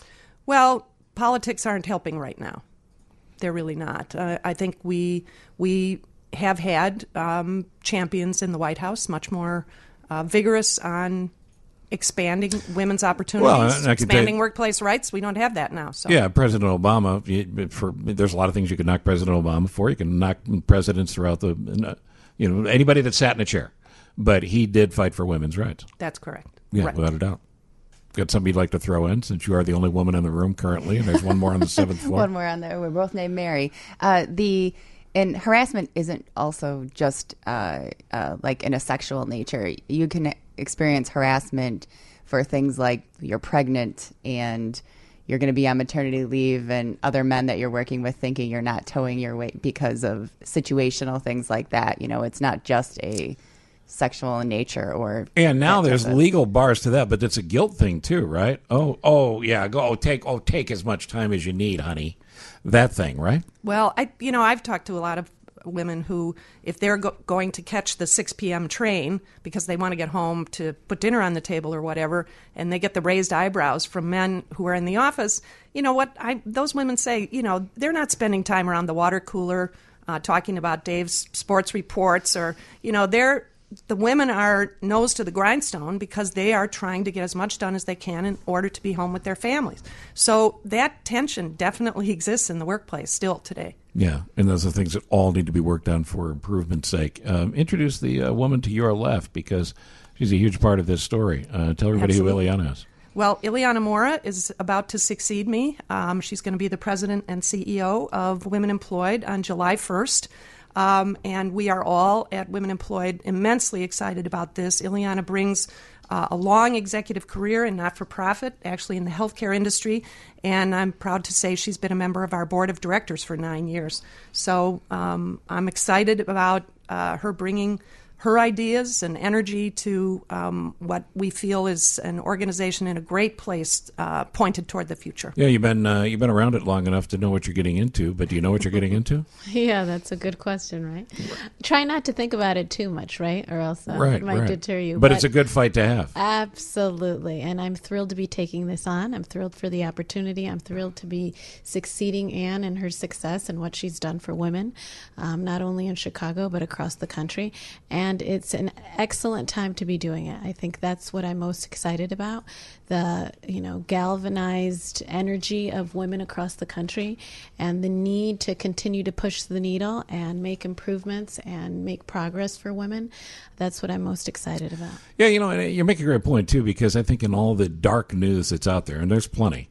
Well, politics aren't helping right now. They're really not. Uh, I think we we have had um, champions in the White House, much more uh, vigorous on expanding women's opportunities, Well, I can expanding tell- workplace rights. We don't have that now. So Yeah, President Obama. you- For there's a lot of things you can knock President Obama for. You can knock presidents throughout the, you know, anybody that sat in a chair. But he did fight for women's rights. That's correct. Yeah, Right. without a doubt. Got something you'd like to throw in, since you are the only woman in the room currently, and there's one more on the seventh floor. One more on there. We're both named Mary. Uh, the and harassment isn't also just uh, uh, like in a sexual nature. You can experience harassment for things like you're pregnant and you're going to be on maternity leave, and other men that you're working with thinking you're not towing your weight because of situational things like that. You know, it's not just a sexual in nature or And now that there's type of- legal bars to that, but it's a guilt thing too, right? Oh, oh yeah, go oh, take oh take as much time as you need, honey. That thing, right? Well, I you know I've talked to a lot of women who, if they're go- going to catch the six p.m. train because they want to get home to put dinner on the table or whatever, and they get the raised eyebrows from men who are in the office, you know what? I those women say, you know, they're not spending time around the water cooler uh, talking about Dave's sports reports, or you know, they're the women are nose to the grindstone because they are trying to get as much done as they can in order to be home with their families. So that tension definitely exists in the workplace still today. Yeah, and those are things that all need to be worked on for improvement's sake. Um, introduce the uh, woman to your left, because she's a huge part of this story. Uh, tell everybody Absolutely. who Ileana is. Well, Ileana Mora is about to succeed me. Um, she's going to be the president and C E O of Women Employed on July first. Um, and we are all at Women Employed immensely excited about this. Ileana brings uh, a long executive career in not-for-profit, actually in the healthcare industry, and I'm proud to say she's been a member of our board of directors for nine years. So um, I'm excited about uh, her bringing her ideas and energy to um, what we feel is an organization in a great place, uh, pointed toward the future. Yeah, you've been uh, you've been around it long enough to know what you're getting into, but do you know what you're getting into? Yeah, that's a good question, right? Try not to think about it too much, right? Or else uh, right, it might right. deter you. But, it's a good fight to have. Absolutely. And I'm thrilled to be taking this on. I'm thrilled for the opportunity. I'm thrilled to be succeeding Anne in her success and what she's done for women, um, not only in Chicago, but across the country. And it's an excellent time to be doing it. I think that's what I'm most excited about. The, you know, galvanized energy of women across the country and the need to continue to push the needle and make improvements and make progress for women. That's what I'm most excited about. Yeah, you know, and you're making a great point, too, because I think in all the dark news that's out there, and there's plenty,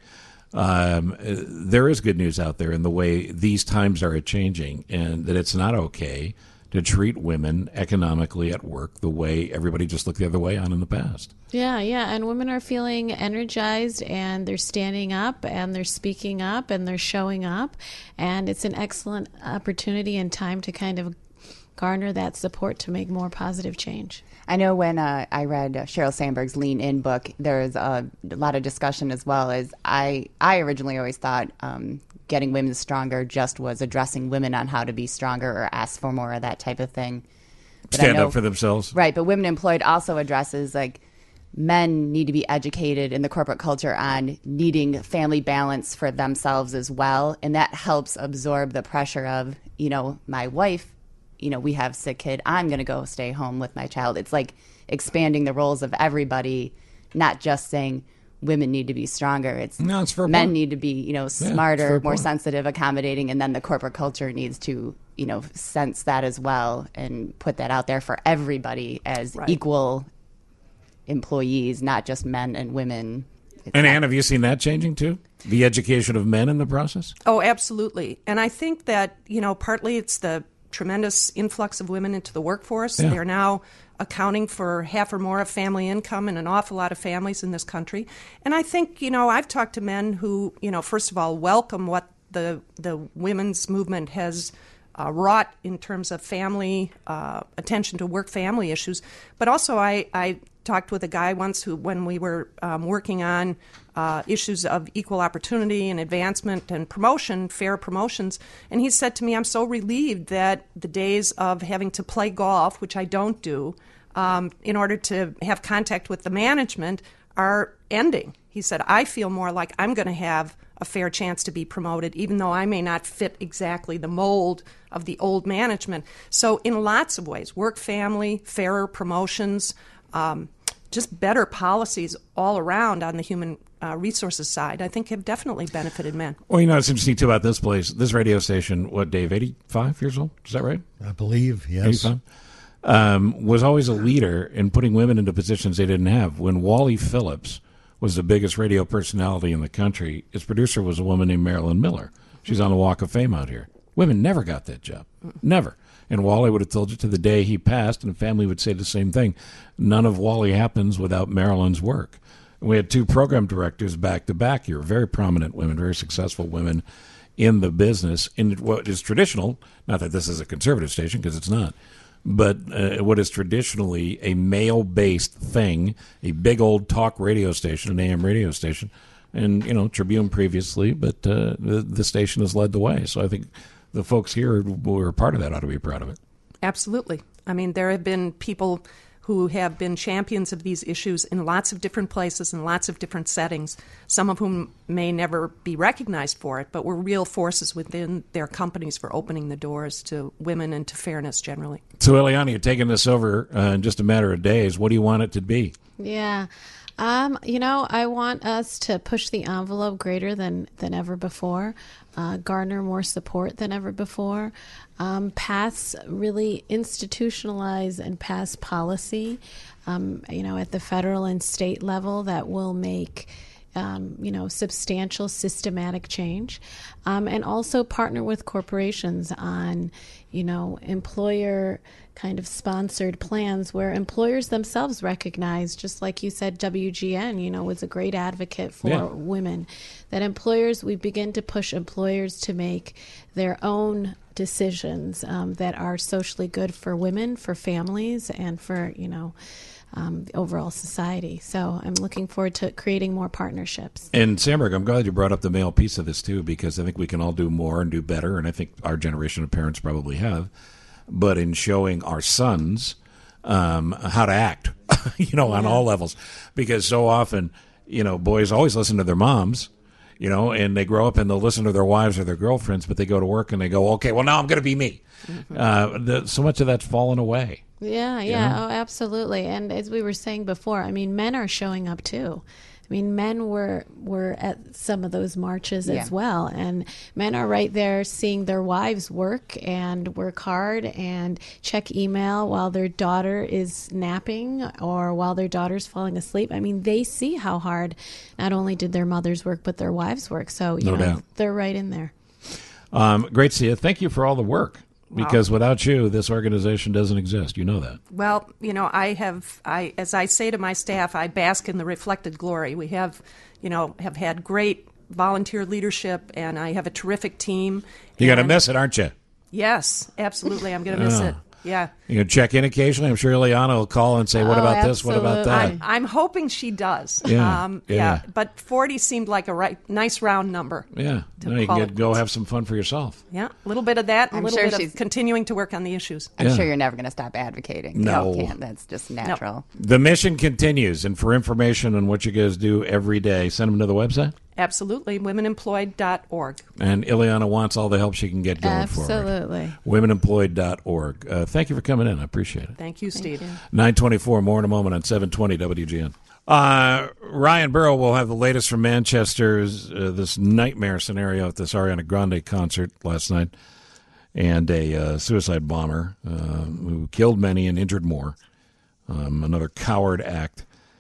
um, there is good news out there in the way these times are changing, and that it's not okay to treat women economically at work the way everybody just looked the other way on in the past. Yeah, yeah. And women are feeling energized, and they're standing up, and they're speaking up, and they're showing up. And it's an excellent opportunity and time to kind of garner that support to make more positive change. I know when uh, I read uh, Sheryl Sandberg's Lean In book, there was a, a lot of discussion as well. As I, I originally always thought um, getting women stronger just was addressing women on how to be stronger or ask for more, or that type of thing. But Stand I know, up for themselves. Right, but Women Employed also addresses like men need to be educated in the corporate culture on needing family balance for themselves as well. And that helps absorb the pressure of, you know, my wife, you know, we have a sick kid, I'm going to go stay home with my child. It's like expanding the roles of everybody, not just saying women need to be stronger. It's no, it's fair men point. need to be, you know, Yeah, smarter, fair more point. sensitive, accommodating, and then the corporate culture needs to, you know, sense that as well and put that out there for everybody as Right. equal employees, not just men and women. It's And not- Ann, have you seen that changing too? The education of men in the process? Oh, absolutely. And I think that, you know, partly it's the tremendous influx of women into the workforce. Yeah. They're now accounting for half or more of family income in an awful lot of families in this country. And I think, you know, I've talked to men who, you know, first of all, welcome what the the women's movement has uh, wrought in terms of family, uh, attention to work family issues. But also I, I talked with a guy once who, when we were um, working on uh, issues of equal opportunity and advancement and promotion, fair promotions, and he said to me, I'm so relieved that the days of having to play golf, which I don't do, um, in order to have contact with the management are ending. He said, I feel more like I'm going to have a fair chance to be promoted, even though I may not fit exactly the mold of the old management. So in lots of ways, work family, fairer promotions, um, just better policies all around on the human uh, resources side, I think have definitely benefited men. Well, you know, it's interesting, too, about this place. This radio station, what, Dave, eighty-five years old? Is that right? I believe, yes. eighty-five? Um, was always a leader in putting women into positions they didn't have. When Wally Phillips was the biggest radio personality in the country, his producer was a woman named Marilyn Miller. She's on the Walk of Fame out here. Women never got that job. Never. And Wally would have told you to the day he passed, and the family would say the same thing. None of Wally happens without Marilyn's work. And we had two program directors back to back here, very prominent women, very successful women in the business. In what is traditional, not that this is a conservative station, because it's not, but uh, what is traditionally a male-based thing, a big old talk radio station, an A M radio station, and, you know, Tribune previously, but uh, the, the station has led the way. So I think the folks here who are part of that ought to be proud of it. Absolutely. I mean, there have been people who have been champions of these issues in lots of different places and lots of different settings, some of whom may never be recognized for it, but were real forces within their companies for opening the doors to women and to fairness generally. So, Eliana, you're taking this over uh, in just a matter of days. What do you want it to be? Yeah. Um, you know, I want us to push the envelope greater than, than ever before, uh, garner more support than ever before, um, pass, really institutionalize and pass policy, um, you know, at the federal and state level that will make Um, you know, substantial systematic change, um, and also partner with corporations on, you know, employer kind of sponsored plans where employers themselves recognize, just like you said, W G N, you know, was a great advocate for Yeah. women, that employers, we begin to push employers to make their own decisions um, that are socially good for women, for families, and for, you know, Um, the overall society. So I'm looking forward to creating more partnerships. And Sandberg, I'm glad you brought up the male piece of this too, because I think we can all do more and do better, and I think our generation of parents probably have. But in showing our sons um, how to act, you know, on Yeah. all levels, because so often, you know, boys always listen to their moms, you know, and they grow up and they'll listen to their wives or their girlfriends, but they go to work and they go, okay, well, now I'm going to be me. Mm-hmm. Uh, the, so much of that's fallen away. Yeah, You yeah, know? oh, absolutely. And as we were saying before, I mean, men are showing up too. I mean, men were were at some of those marches Yeah. as well, and men are right there seeing their wives work and work hard and check email while their daughter is napping or while their daughter's falling asleep. I mean, they see how hard not only did their mothers work, but their wives work. So, you No know, doubt. they're right in there. Um, great to see you. Thank you for all the work, Wow. because without you, this organization doesn't exist. You know that. Well, you know, I have, I as I say to my staff, I bask in the reflected glory. We have, you know, have had great volunteer leadership, and I have a terrific team. You got to And- miss it, aren't you? Yes, absolutely. I'm going to miss Yeah. it. Yeah. You know, check in occasionally. I'm sure Ileana will call and say, what Oh, about this? What about that? I'm, I'm hoping she does. Yeah, Um, yeah. But forty seemed like a right, nice round number. Yeah. to No, you call can it get, go quits. have some fun for yourself. Yeah, a little bit of that, and I'm a little sure bit she's- of continuing to work on the issues. I'm Yeah. sure you're never going to stop advocating. No. You can't. That's just natural. The mission continues. And for information on what you guys do every day, send them to the website. Absolutely, women employed dot org. And Ileana wants all the help she can get going forward. Absolutely. women employed dot org. Uh, thank you for coming in. I appreciate it. Thank you, Steve. nine twenty-four, more in a moment on seven twenty W G N. Uh, Ryan Burrow will have the latest from Manchester's uh, this nightmare scenario at this Ariana Grande concert last night, and a uh, suicide bomber uh, who killed many and injured more. Um, another coward act.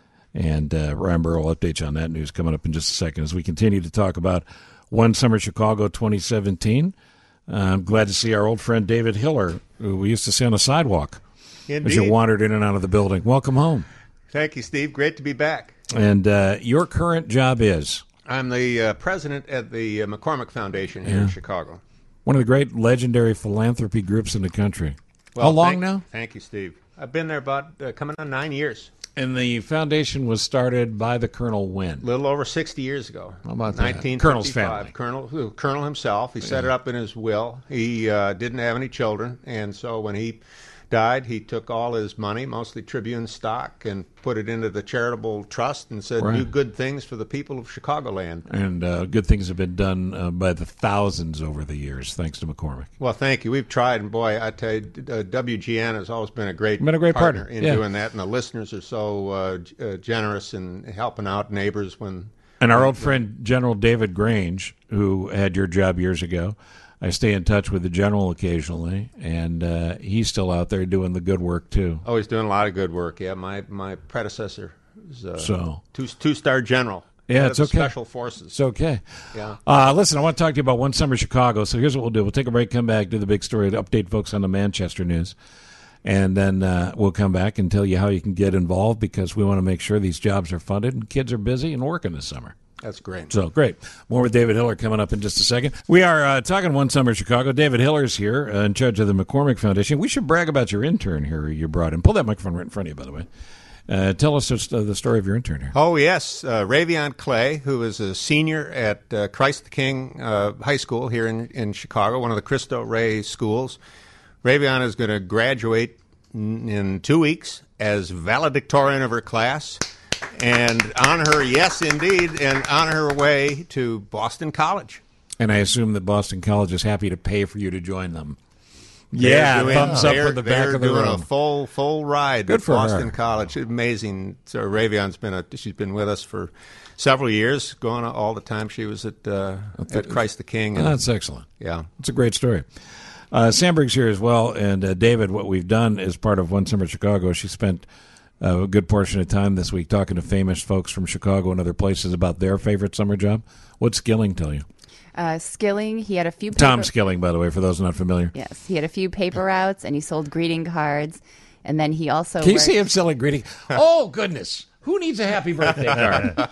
And uh, Ryan Burrow will update you on that news coming up in just a second as we continue to talk about One Summer Chicago twenty seventeen. Uh, I'm glad to see our old friend David Hiller, who we used to see on the sidewalk as you Indeed. wandered in and out of the building. Welcome home. Thank you, Steve. Great to be back. And uh, your current job is? I'm the uh, president at the uh, McCormick Foundation here Yeah. in Chicago. One of the great legendary philanthropy groups in the country. Well, How long thank- now? Thank you, Steve. I've been there about uh, coming on nine years. And the foundation was started by the Colonel when? A little over sixty years ago. How about that? nineteen fifty-five. Colonel's family. Colonel, who- Colonel himself. He set it up in his will. He uh, didn't have any children, and so when he died, he took all his money, mostly Tribune stock, and put it into the charitable trust and said, Right. do good things for the people of Chicagoland. And uh, good things have been done uh, by the thousands over the years, thanks to McCormick. Well, thank you. We've tried, and boy, I tell you, uh, W G N has always been a great, Been a great partner, in yeah. doing that, and the listeners are so uh, g- uh, generous in helping out neighbors when. And our old friend General David Grange, who had your job years ago, I stay in touch with the general occasionally, and uh, he's still out there doing the good work too. Oh, he's doing a lot of good work. Yeah, my my predecessor was uh, So. two two star general. Yeah, head it's of the okay. Special forces. It's okay. Yeah. Uh, listen, I want to talk to you about One Summer Chicago. So here's what we'll do: we'll take a break, come back, do the big story, to update folks on the Manchester news, and then uh, we'll come back and tell you how you can get involved because we want to make sure these jobs are funded and kids are busy and working this summer. That's great. So great. More with David Hiller coming up in just a second. We are uh, talking One Summer Chicago. David Hiller's here, uh, in charge of the McCormick Foundation. We should brag about your intern here you brought in. Pull that microphone right in front of you, by the way. Uh, tell us just, uh, the story of your intern here. Oh, yes. Uh, Ravion Clay, who is a senior at uh, Christ the King uh, High School here in, in Chicago, one of the Cristo Rey schools. Ravion is going to graduate in, in two weeks as valedictorian of her class. And on her, yes, indeed, and on her way to Boston College. And I assume that Boston College is happy to pay for you to join them. They're Yeah, doing- thumbs up they're- from the back they're of the doing room. a full full ride Good at for Boston her. College. Amazing. So Ravion's been a she's been with us for several years, going all the time she was at uh, at Christ the King. And, That's excellent. Yeah, it's a great story. Uh, Sandberg's here as well, and uh, David, what we've done as part of One Summer Chicago, she spent uh, a good portion of time this week talking to famous folks from Chicago and other places about their favorite summer job. What's Skilling tell you? Uh, Skilling, he had a few. Tom paper- Skilling, by the way, for those not familiar. Yes, he had a few paper routes, and he sold greeting cards, and then he also. Can you worked- see him selling greeting? Oh, goodness. Who needs a happy birthday card?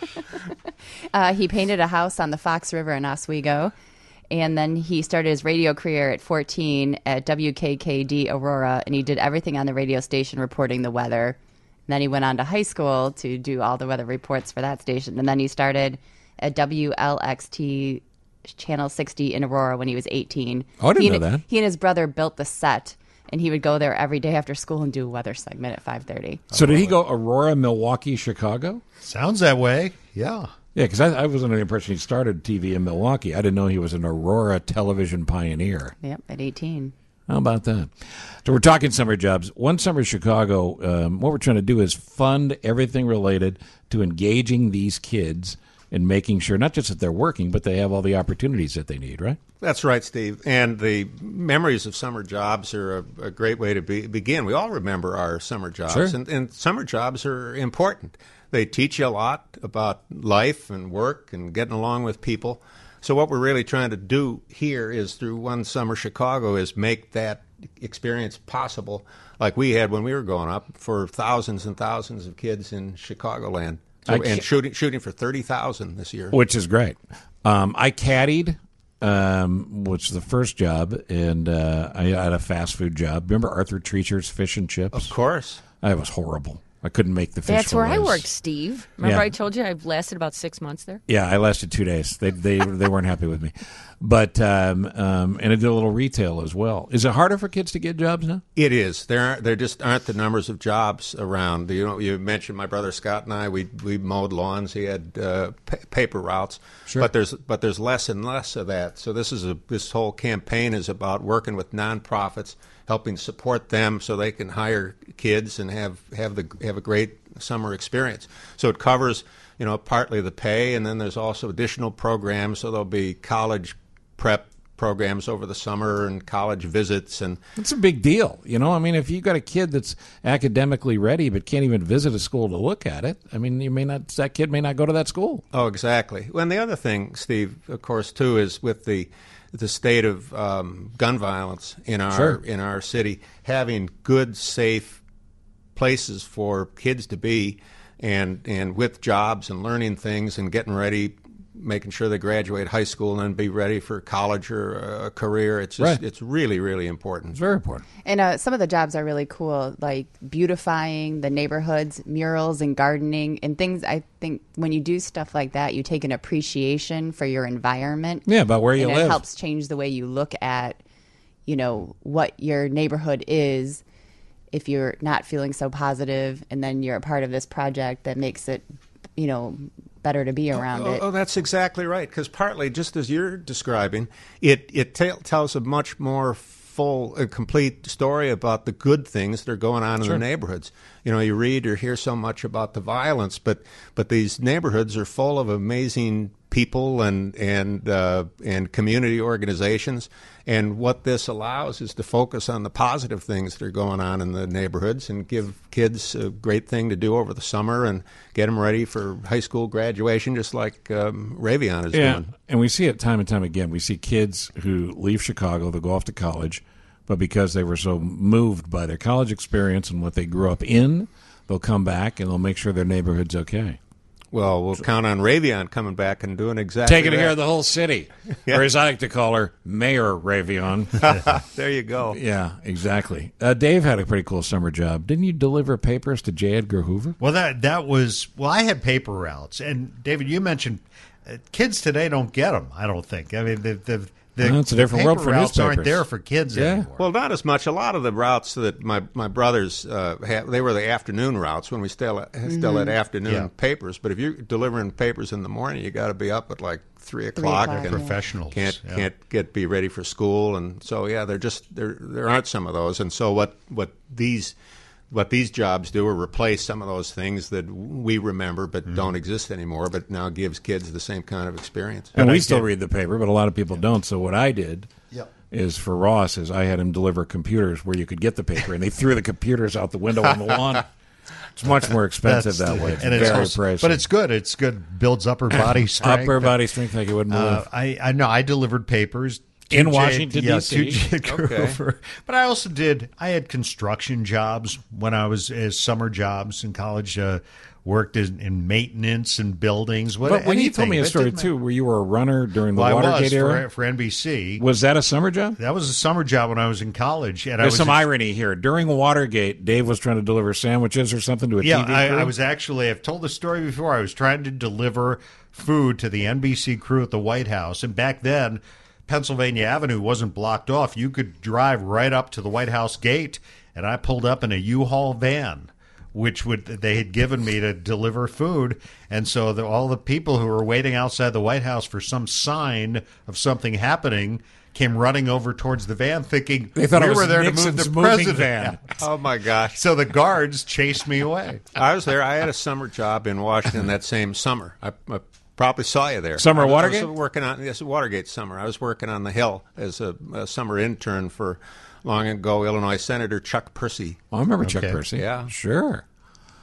Uh, he painted a house on the Fox River in Oswego, and then he started his radio career at fourteen at W K K D Aurora, and he did everything on the radio station reporting the weather. And then he went on to high school to do all the weather reports for that station, and then he started at W L X T Channel sixty in Aurora when he was eighteen. Oh, I didn't he know and, that. He and his brother built the set, and he would go there every day after school and do a weather segment at five thirty. So did he go Aurora, Milwaukee, Chicago? Sounds that way. Yeah. Yeah, because I, I was under the impression he started T V in Milwaukee. I didn't know he was an Aurora television pioneer. Yep, at eighteen. How about that? So we're talking summer jobs. One Summer Chicago, um, what we're trying to do is fund everything related to engaging these kids and making sure not just that they're working, but they have all the opportunities that they need, right? That's right, Steve. And the memories of summer jobs are a, a great way to be, begin. We all remember our summer jobs, Sure. and, and summer jobs are important. They teach you a lot about life and work and getting along with people. So what we're really trying to do here is through One Summer Chicago is make that experience possible like we had when we were growing up for thousands and thousands of kids in Chicagoland. So, I and can't- shooting shooting for thirty thousand this year. Which is great. Um, I caddied um, which was the first job, and uh, I had a fast food job. Remember Arthur Treacher's Fish and Chips? Of course. That was horrible. I couldn't make the fish That's where I fillets. worked, Steve. Remember Yeah. I told you I lasted about six months there? Yeah, I lasted two days. They they they weren't happy with me, but um, um, and I did a little retail as well. Is it harder for kids to get jobs now? It is. There aren't, there just aren't the numbers of jobs around. You know, you mentioned my brother Scott and I. We we mowed lawns. He had uh, pa- paper routes. Sure. But there's but there's less and less of that. So this is a this whole campaign is about working with nonprofits, helping support them so they can hire kids and have have the have a great summer experience. So it covers, you know, partly the pay, and then there's also additional programs. So there'll be college prep programs over the summer and college visits, and It's a big deal, you know. I mean, if you've got a kid that's academically ready but can't even visit a school to look at it, I mean, you may not. That kid may not go to that school. Oh, exactly. Well, and the other thing, Steve, of course, too, is with the the state of um, gun violence in our Sure. in our city, having good, safe places for kids to be, and and with jobs and learning things and getting ready, making sure they graduate high school and then be ready for college or a career. It's just, Right. it's really, really important. It's very important. And uh, some of the jobs are really cool, like beautifying the neighborhoods, murals and gardening and things. I think when you do stuff like that, you take an appreciation for your environment. Yeah, about where you and live. It helps change the way you look at, you know, what your neighborhood is. If you're not feeling so positive, and then you're a part of this project that makes it, you know, better to be around oh, it. Oh, that's exactly right. Because partly, just as you're describing, it it ta- tells a much more full, uh, complete story about the good things that are going on in Sure. the neighborhoods. You know, you read or hear so much about the violence, but but these neighborhoods are full of amazing people and and uh, and community organizations. And what this allows is to focus on the positive things that are going on in the neighborhoods and give kids a great thing to do over the summer and get them ready for high school graduation, just like um, Raytheon is Yeah, doing. and we see it time and time again. We see kids who leave Chicago, they go off to college, but because they were so moved by their college experience and what they grew up in, they'll come back and they'll make sure their neighborhood's okay. Well, we'll count on Raytheon coming back and doing exactly Taking that. care of the whole city. Yeah. Or as I like to call her, Mayor Raytheon. There you go. Yeah, exactly. Uh, Dave had a pretty cool summer job. Didn't you deliver papers to J. Edgar Hoover? Well, that that was well. I had paper routes, and David, you mentioned uh, kids today don't get them. I don't think. I mean, the the, the, Well, it's a different the world paper for routes aren't newspapers. there for kids anymore. Well, not as much. A lot of the routes that my my brothers uh, had, they were the afternoon routes when we still still had Mhm. afternoon Yeah. papers. But if you're delivering papers in the morning, you got to be up at like three o'clock. o'clock, and yeah. Professionals, can't yeah. can't get be ready for school, and so yeah, they're just there. There aren't some of those, and so what what these. What these jobs do are replace some of those things that we remember but Mm-hmm. don't exist anymore, but now gives kids the same kind of experience. And we still read the paper, but a lot of people don't. So what I did Yep. is for Ross is I had him deliver computers where you could get the paper, and they threw the computers out the window on the lawn. It's much more expensive That's- that way. It's and very also- pricey. But it's good. It's good. Builds upper body strength. Upper body strength, like you wouldn't believe. Uh, I I know. I delivered papers to In J- Washington, yeah, D C? to J. Edgar Okay. Hoover. But I also did. I had construction jobs when I was as summer jobs in college. Uh, worked in, in maintenance and buildings. What, But when you told anything. me a That story didn't too, where you were a runner during the Well, I Watergate was era for, for N B C. was that a summer job? That was a summer job when I was in college. And I There's was some ex- irony here. During Watergate, Dave was trying to deliver sandwiches or something to a yeah, T V I, crew. I was actually. I've told the story before. I was trying to deliver food to the N B C crew at the White House, and back then, Pennsylvania Avenue wasn't blocked off. You could drive right up to the White House gate, and I pulled up in a U-Haul van, which would they had given me to deliver food, and so the, all the people who were waiting outside the White House for some sign of something happening came running over towards the van, thinking They thought we it was were there Nixon's to move the moving president. van. Oh my gosh! So the guards chased me away. I was there. I had a summer job in Washington that same summer. I, I probably saw you there. Summer I was, Watergate? I was working on yes, Watergate summer. I was working on the Hill as a, a summer intern for long ago Illinois Senator Chuck Percy. Oh, I remember Chuck Okay. Percy. Yeah. Sure. Yeah.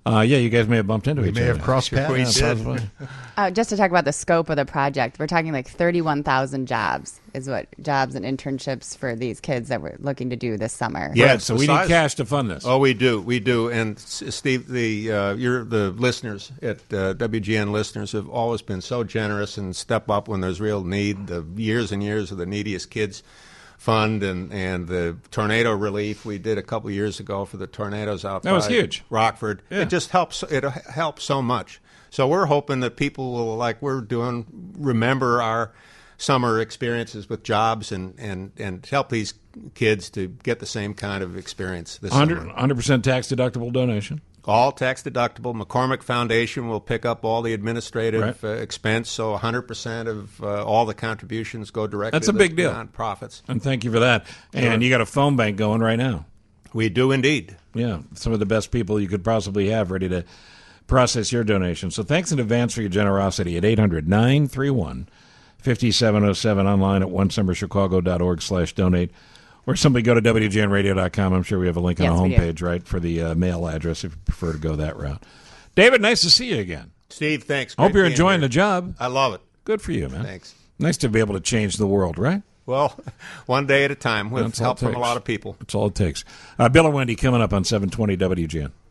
Uh, yeah, you guys may have bumped into We each may other. have crossed paths. Yeah, We did. possibly. Uh, just to talk about the scope of the project, we're talking like thirty-one thousand jobs is what jobs and internships for these kids that we're looking to do this summer. Yeah, Right, so we need cash to fund this. Oh, we do, we do. And S- Steve, the uh, you're the listeners at uh, W G N listeners have always been so generous and step up when there's real need. The years and years of the Neediest Kids Fund and, and the tornado relief we did a couple years ago for the tornadoes out That was by huge. Rockford. Yeah. It just helps. It helps so much. So we're hoping that people will, like we're doing, remember our summer experiences with jobs and, and, and help these kids to get the same kind of experience this one hundred, summer. one hundred percent tax deductible donation. All tax deductible. McCormick Foundation will pick up all the administrative Right. uh, expense, so one hundred percent of uh, all the contributions go directly That's a to big the deal. nonprofits. And thank you for that. And Sure. you got a phone bank going right now. We do indeed. Yeah, some of the best people you could possibly have ready to process your donation. So thanks in advance for your generosity at eight hundred, nine three one, five seven zero seven, online at one summer chicago dot org slash donate, or simply go to W G N radio dot com. I'm sure we have a link on Yes, the we do. homepage, right, for the uh, mail address if you prefer to go that route. David, nice to see you again. Steve, thanks. Hope Great you're being enjoying here. the job. I love it. Good for you, man. Thanks. Nice to be able to change the world, right? Well, one day at a time with That's all help it from a takes. lot of people. That's all it takes. Uh, Bill and Wendy coming up on seven twenty W G N.